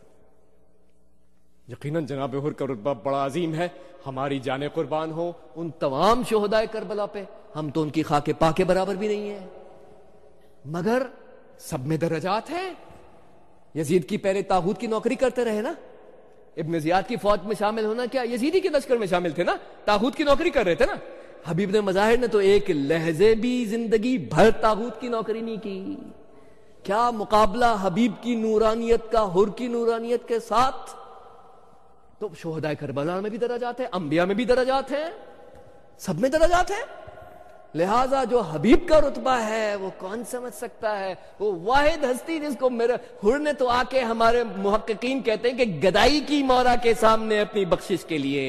یقیناً جناب حر کا رتبہ بڑا عظیم ہے. ہماری جانیں قربان ہو ان تمام شہدائے کربلا پہ, ہم تو ان کی خاک پاک کے برابر بھی نہیں ہیں, مگر سب میں درجات ہیں. یزید کی پہلے طاغوت کی نوکری کرتے رہے نا, ابن زیاد کی فوج میں شامل ہونا کیا یزیدی کے لشکر میں شامل تھے نا, طاغوت کی نوکری کر رہے تھے نا. حبیب نے مظاہر نے تو ایک لہجے بھی زندگی بھر طاغوت کی نوکری نہیں کی. کیا مقابلہ حبیب کی نورانیت کا حر کی نورانیت کے ساتھ. تو شہداء کربلا میں بھی درجات ہیں, انبیاء میں بھی درجات ہیں, سب میں درجات ہیں. لہذا جو حبیب کا رتبہ ہے وہ کون سمجھ سکتا ہے؟ وہ واحد ہستی جس کو میرے حر نے تو آ کے ہمارے محققین کہتے ہیں کہ گدائی کی مولا کے سامنے اپنی بخشش کے لیے.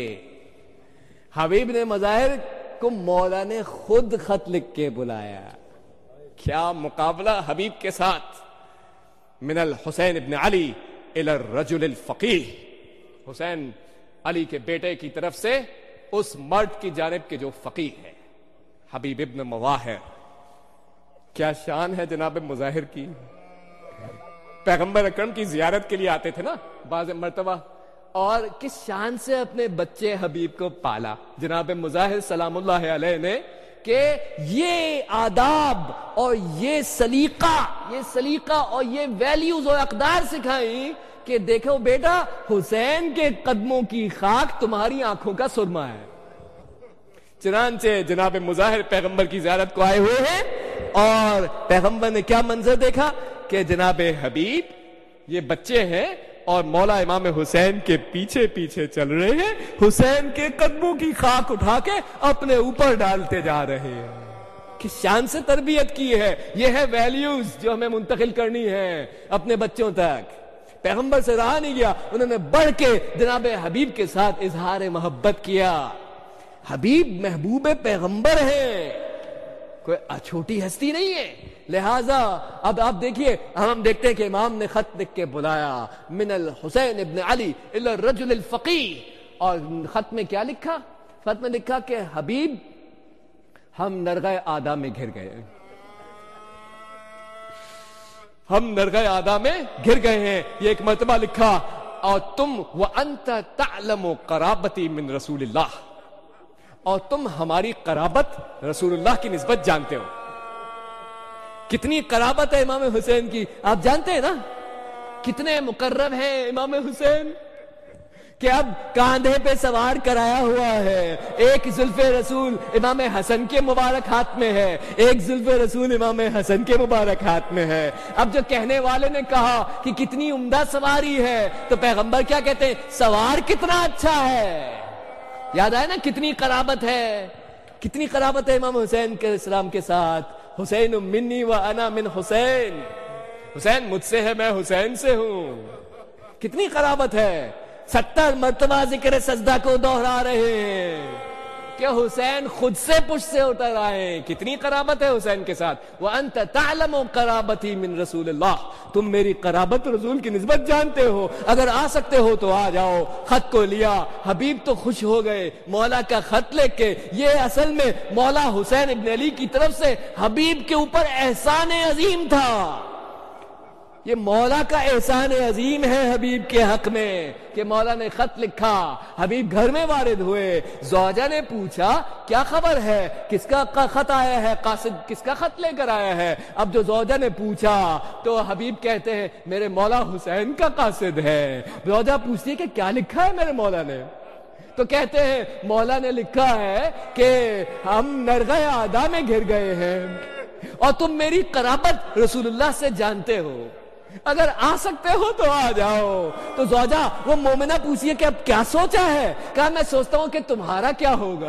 حبیب نے مظاہر کو مولا نے خود خط لکھ کے بلایا. کیا مقابلہ حبیب کے ساتھ. من الحسین ابن علی الى الرجل الفقیہ, حسین علی کے بیٹے کی طرف سے اس مرد کی جانب کے جو فقیہ ہے حبیب ابن مظاہر. کیا شان ہے جناب مظاہر کی. پیغمبر اکرم کی زیارت کے لیے آتے تھے نا بعض مرتبہ, اور کس شان سے اپنے بچے حبیب کو پالا جناب مظاہر سلام اللہ علیہ نے, کہ یہ آداب اور یہ سلیقہ اور یہ ویلیوز اور اقدار سکھائیں کہ دیکھو بیٹا حسین کے قدموں کی خاک تمہاری آنکھوں کا سرما ہے. چنانچہ جناب مظاہر پیغمبر کی زیارت کو آئے ہوئے ہیں اور پیغمبر نے کیا منظر دیکھا کہ جناب حبیب یہ بچے ہیں اور مولا امام حسین کے پیچھے پیچھے چل رہے ہیں, حسین کے قدموں کی خاک اٹھا کے اپنے اوپر ڈالتے جا رہے ہیں. کس شان سے تربیت کی ہے. یہ ہے ویلیوز جو ہمیں منتقل کرنی ہے اپنے بچوں تک. پیغمبر سے رہا نہیں گیا, انہوں نے بڑھ کے جناب حبیب کے ساتھ اظہار محبت کیا. حبیب محبوب پیغمبر ہیں, کوئی چھوٹی ہستی نہیں ہے. لہذا اب آپ دیکھیے, ہم دیکھتے ہیں کہ امام نے خط لکھ کے بلایا من الحسین ابن علی الی الرجل الفقیہ, اور خط میں کیا لکھا؟ خط میں لکھا کہ حبیب ہم نرغہ آدھا میں گھر گئے, ہم نرغہ آدھا میں گر گئے ہیں. یہ ایک مرتبہ لکھا, اور تم وانت تعلم قرابتی من رسول اللہ, اور تم ہماری قرابت رسول اللہ کی نسبت جانتے ہو. کتنی قرابت ہے امام حسین کی, آپ جانتے ہیں نا کتنے مقرب ہیں امام حسین, کہ اب کاندھے پہ سوار کرایا ہوا ہے. ایک زلف رسول امام حسن کے مبارک ہاتھ میں ہے, ایک زلف رسول امام حسن کے مبارک ہاتھ میں ہے. اب جو کہنے والے نے کہا کہ کتنی عمدہ سواری ہے, تو پیغمبر کیا کہتے ہیں؟ سوار کتنا اچھا ہے. یاد آئے نا کتنی قرابت ہے, کتنی قرابت ہے امام حسین کے اسلام کے ساتھ. حسین منی و انا من حسین, حسین مجھ سے ہے میں حسین سے ہوں. کتنی قرابت ہے. 70 مرتبہ ذکر سجدہ کو دوہرا رہے ہیں کہ حسین خود سے پشت سے اتر آئے. کتنی قرابت ہے حسین کے ساتھ. وَأَنْتَ تَعْلَمُ قَرَابَتِي مِن رَسُولِ اللَّهِ, تم میری قرابت رسول کی نسبت جانتے ہو, اگر آ سکتے ہو تو آ جاؤ. خط کو لیا, حبیب تو خوش ہو گئے مولا کا خط لے کے. یہ اصل میں مولا حسین ابن علی کی طرف سے حبیب کے اوپر احسان عظیم تھا. یہ مولا کا احسان عظیم ہے حبیب کے حق میں کہ مولا نے خط لکھا. حبیب گھر میں وارد ہوئے, زوجہ نے پوچھا کیا خبر ہے, کس کا خط آیا ہے, قاصد کس کا خط لے کر آیا ہے. اب جو زوجہ نے پوچھا تو حبیب کہتے ہیں میرے مولا حسین کا قاصد ہے. زوجہ پوچھتی ہے کہ کیا لکھا ہے میرے مولا نے, تو کہتے ہیں مولا نے لکھا ہے کہ ہم نرغہ اعدا میں گر گئے ہیں اور تم میری قرابت رسول اللہ سے جانتے ہو, اگر آ سکتے ہو تو آ جاؤ. تو زوجہ وہ مومنہ پوچھئے کہ اب کیا سوچا ہے. کہا میں سوچتا ہوں کہ تمہارا کیا ہوگا.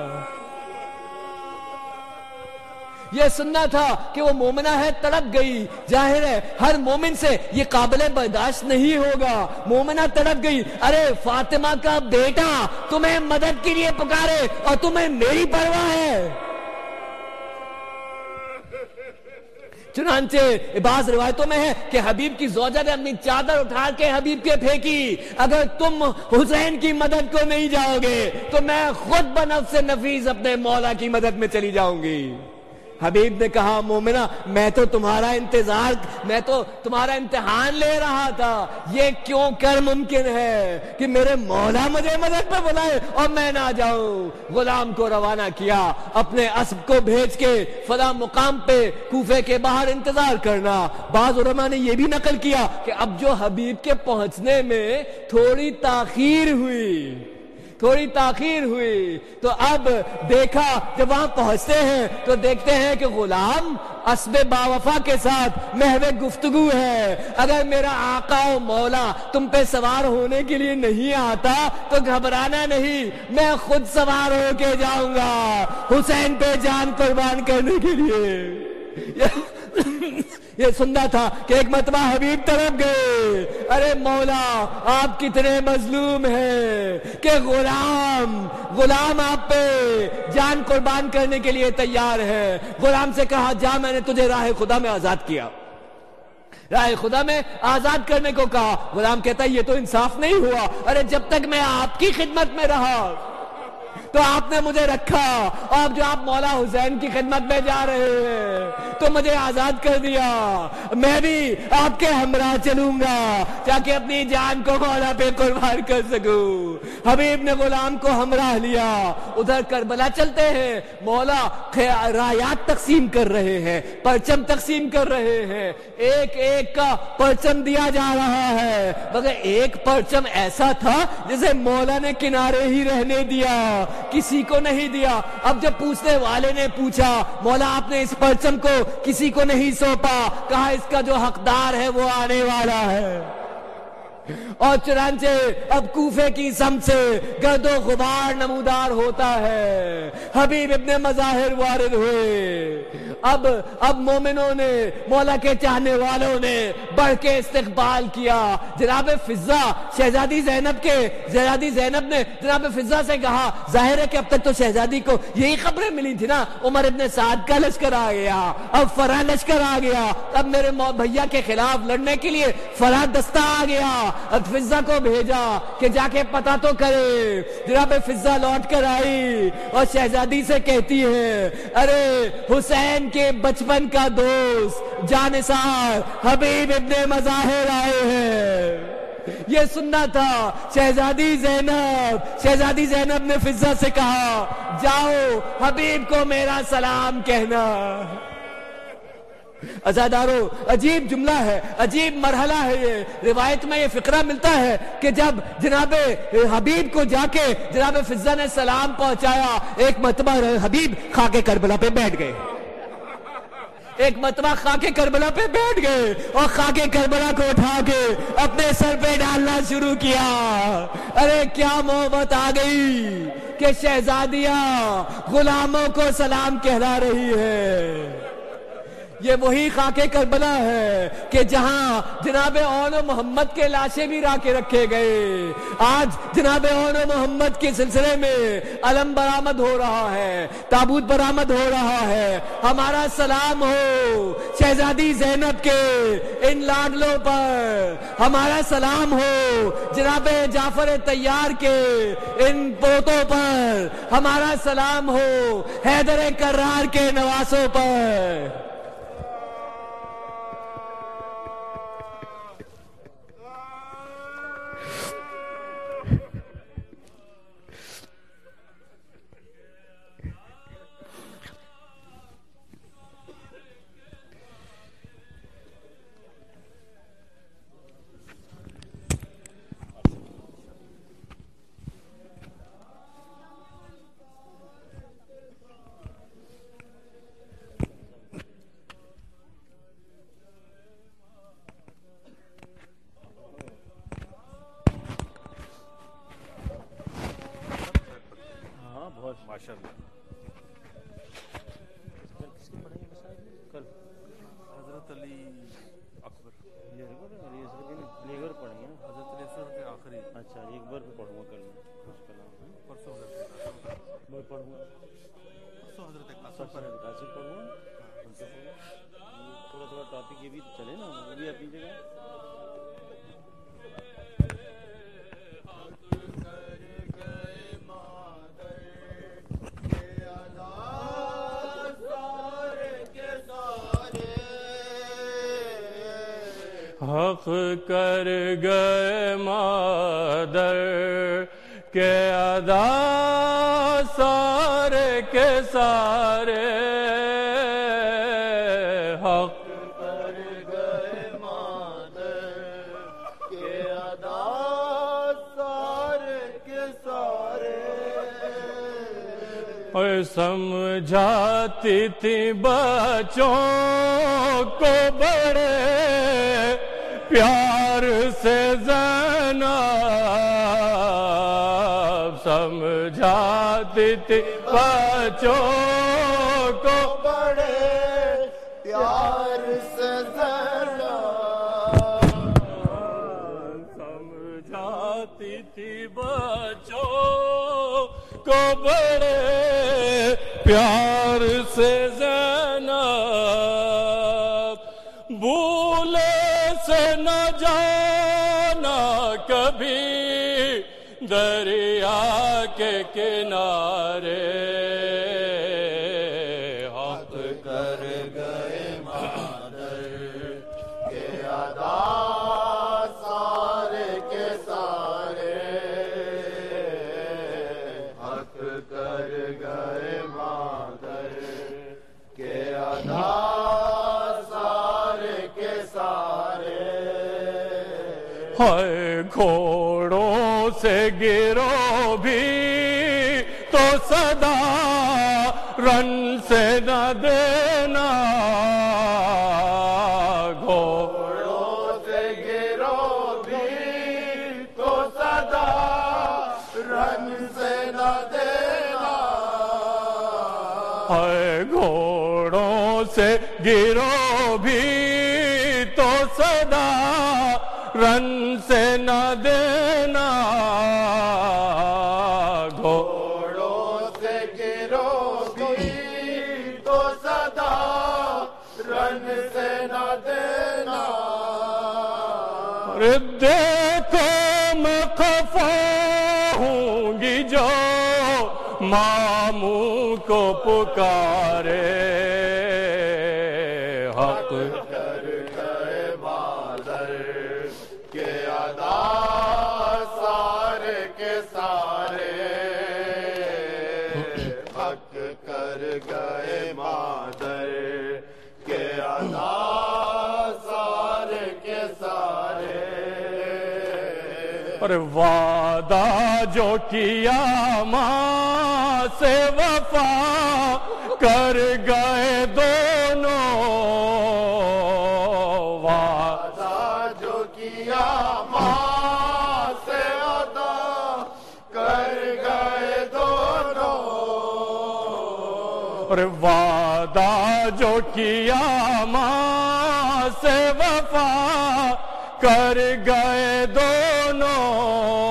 یہ سننا تھا کہ وہ مومنہ ہے, تڑپ گئی. ظاہر ہے ہر مومن سے یہ قابل برداشت نہیں ہوگا. مومنہ تڑپ گئی, ارے فاطمہ کا بیٹا تمہیں مدد کے لیے پکارے اور تمہیں میری پرواہ ہے. چنانچہ بعض روایتوں میں ہے کہ حبیب کی زوجہ نے اپنی چادر اٹھا کے حبیب کے پھینکی, اگر تم حسین کی مدد کو نہیں جاؤ گے تو میں خود بنفس نفیس اپنے مولا کی مدد میں چلی جاؤں گی. حبیب نے کہا مومنہ میں تو تمہارا امتحان لے رہا تھا, یہ کیوں کر ممکن ہے کہ میرے مولا مجھے مدد پہ بلائے اور میں نہ جاؤں. غلام کو روانہ کیا, اپنے اسب کو بھیج کے فلاں مقام پہ کوفے کے باہر انتظار کرنا. بعض علماء نے یہ بھی نقل کیا کہ اب جو حبیب کے پہنچنے میں تھوڑی تاخیر ہوئی تو اب دیکھا جب وہاں پہنچتے ہیں تو دیکھتے ہیں کہ غلام اسب باوفا کے ساتھ محو گفتگو ہے. اگر میرا آقا و مولا تم پہ سوار ہونے کے لیے نہیں آتا تو گھبرانا نہیں, میں خود سوار ہو کے جاؤں گا حسین پہ جان قربان کرنے کے لیے. یہ سننا تھا کہ ایک مرتبہ حبیب طرف گئے, ارے مولا آپ کتنے مظلوم ہیں کہ غلام آپ پہ جان قربان کرنے کے لیے تیار ہے. غلام سے کہا جا, میں نے تجھے راہ خدا میں آزاد کیا, راہ خدا میں آزاد کرنے کو کہا. غلام کہتا ہے یہ تو انصاف نہیں ہوا, ارے جب تک میں آپ کی خدمت میں رہا تو آپ نے مجھے رکھا, اور اب جو آپ مولا حسین کی خدمت میں جا رہے ہیں تو مجھے آزاد کر دیا, میں بھی آپ کے ہمراہ چلوں گا تاکہ اپنی جان کو مولا پہ قربان کر سکوں. حبیب نے غلام کو ہمراہ لیا, ادھر کربلا چلتے ہیں. مولا رایات تقسیم کر رہے ہیں, پرچم تقسیم کر رہے ہیں, ایک ایک کا پرچم دیا جا رہا ہے, مگر ایک پرچم ایسا تھا جسے مولا نے کنارے ہی رہنے دیا, کسی کو نہیں دیا. اب جب پوچھنے والے نے پوچھا مولا آپ نے اس پرچم کو کسی کو نہیں سونپا, کہا اس کا جو حقدار ہے وہ آنے والا ہے. اور چنانچہ اب کوفے کی سمت سے گرد و غبار نمودار ہوتا ہے. حبیب ابن مظاہر وارد ہوئے. اب مومنوں نے, مولا کے چاہنے والوں نے بڑھ کے استقبال کیا. جناب فضہ شہزادی زینب نے جناب فضہ سے کہا ظاہر ہے کہ اب تک تو شہزادی کو یہی خبریں ملی تھی نا, عمر ابن سعد کا لشکر آ گیا, اب فرح لشکر آ گیا, اب میرے بھیا کے خلاف لڑنے کے لیے فرح دستہ آ گیا. اب فضہ کو بھیجا کہ جا کے پتہ تو کرے. جناب فضہ لوٹ کر آئی اور شہزادی سے کہتی ہے ارے حسین کے بچپن کا دوست جانثار حبیب ابن مظاہر آئے ہیں. یہ سننا تھا. شہزادی زینب نے فضہ سے کہا جاؤ حبیب کو میرا سلام کہنا. عزادارو عجیب جملہ ہے, عجیب مرحلہ ہے. یہ روایت میں یہ فقرہ ملتا ہے کہ جب جناب حبیب کو جا کے جناب فضہ نے سلام پہنچایا, ایک مرتبہ حبیب خاک کربلا پہ بیٹھ گئے, اور خاک کربلا کو اٹھا کے اپنے سر پہ ڈالنا شروع کیا. ارے کیا محبت آ گئی کہ شہزادیاں غلاموں کو سلام کہلا رہی ہے. یہ وہی خاک کربلا ہے کہ جہاں جناب اون و محمد کے لاشیں بھی راکے رکھے گئے. آج جناب اون و محمد کے سلسلے میں علم برآمد ہو رہا ہے, تابوت برآمد ہو رہا ہے. ہمارا سلام ہو شہزادی زینب کے ان لاڈلوں پر, ہمارا سلام ہو جناب جعفر طیار کے ان پوتوں پر, ہمارا سلام ہو حیدر کرار کے نواسوں پر. حضرت علی اکبر پڑھیں گے نا, حضرت علی اکبر کے آخری. اچھا علی اکبر پہ پڑھوں گا کل پرسوں میں پڑھوں گا, پرسوں حضرت قاسم پڑھوں گا. تھوڑا تھوڑا ٹاپک یہ بھی چلے نا, وہ بھی اپنی جگہ. حق کر گئے مادر کے ادا سارے کے سارے, حق کر گئے مادر کے ادا سارے کے سارے. اور سمجھاتی تھی بچوں کو بڑے پیار سے زینب, سمجھاتی تھی بچوں کو بڑے پیار سے زینب, سمجھاتی تھی بچوں کو بڑے پیار سے زینب. بھولے سے نہ جانا کبھی دریا کے کنارے, حق کر گئے مادر کے ادا سارے کے سارے, حق کر گئے مادر کے ادا سارے کے سارے. ہے گھوڑوں سے گرو بھی تو صدا رن سے نہ دینا, گھوڑوں سے گرو بھی تو صدا رن سے نہ دینا. ہے گھوڑوں سے گرو بھی تو صدا رن سے نہ دینا, گھوڑوں سے گرو بھی تو صدا رن سے نہ دینا. دیکھو میں خفا ہوں گی جو ماموں کو پکارے, حق کر گئے مادر کے ادا سارے کے سارے, حق کر گئے مادر کے ادا سارے کے سارے. اور وعدہ جو کیا ماں سے وفا کر گئے دونوں, وعدہ جو کیا ماں سے ادا کر گئے دونوں, اور وعدہ جو کیا ماں سے وفا کر گئے دونوں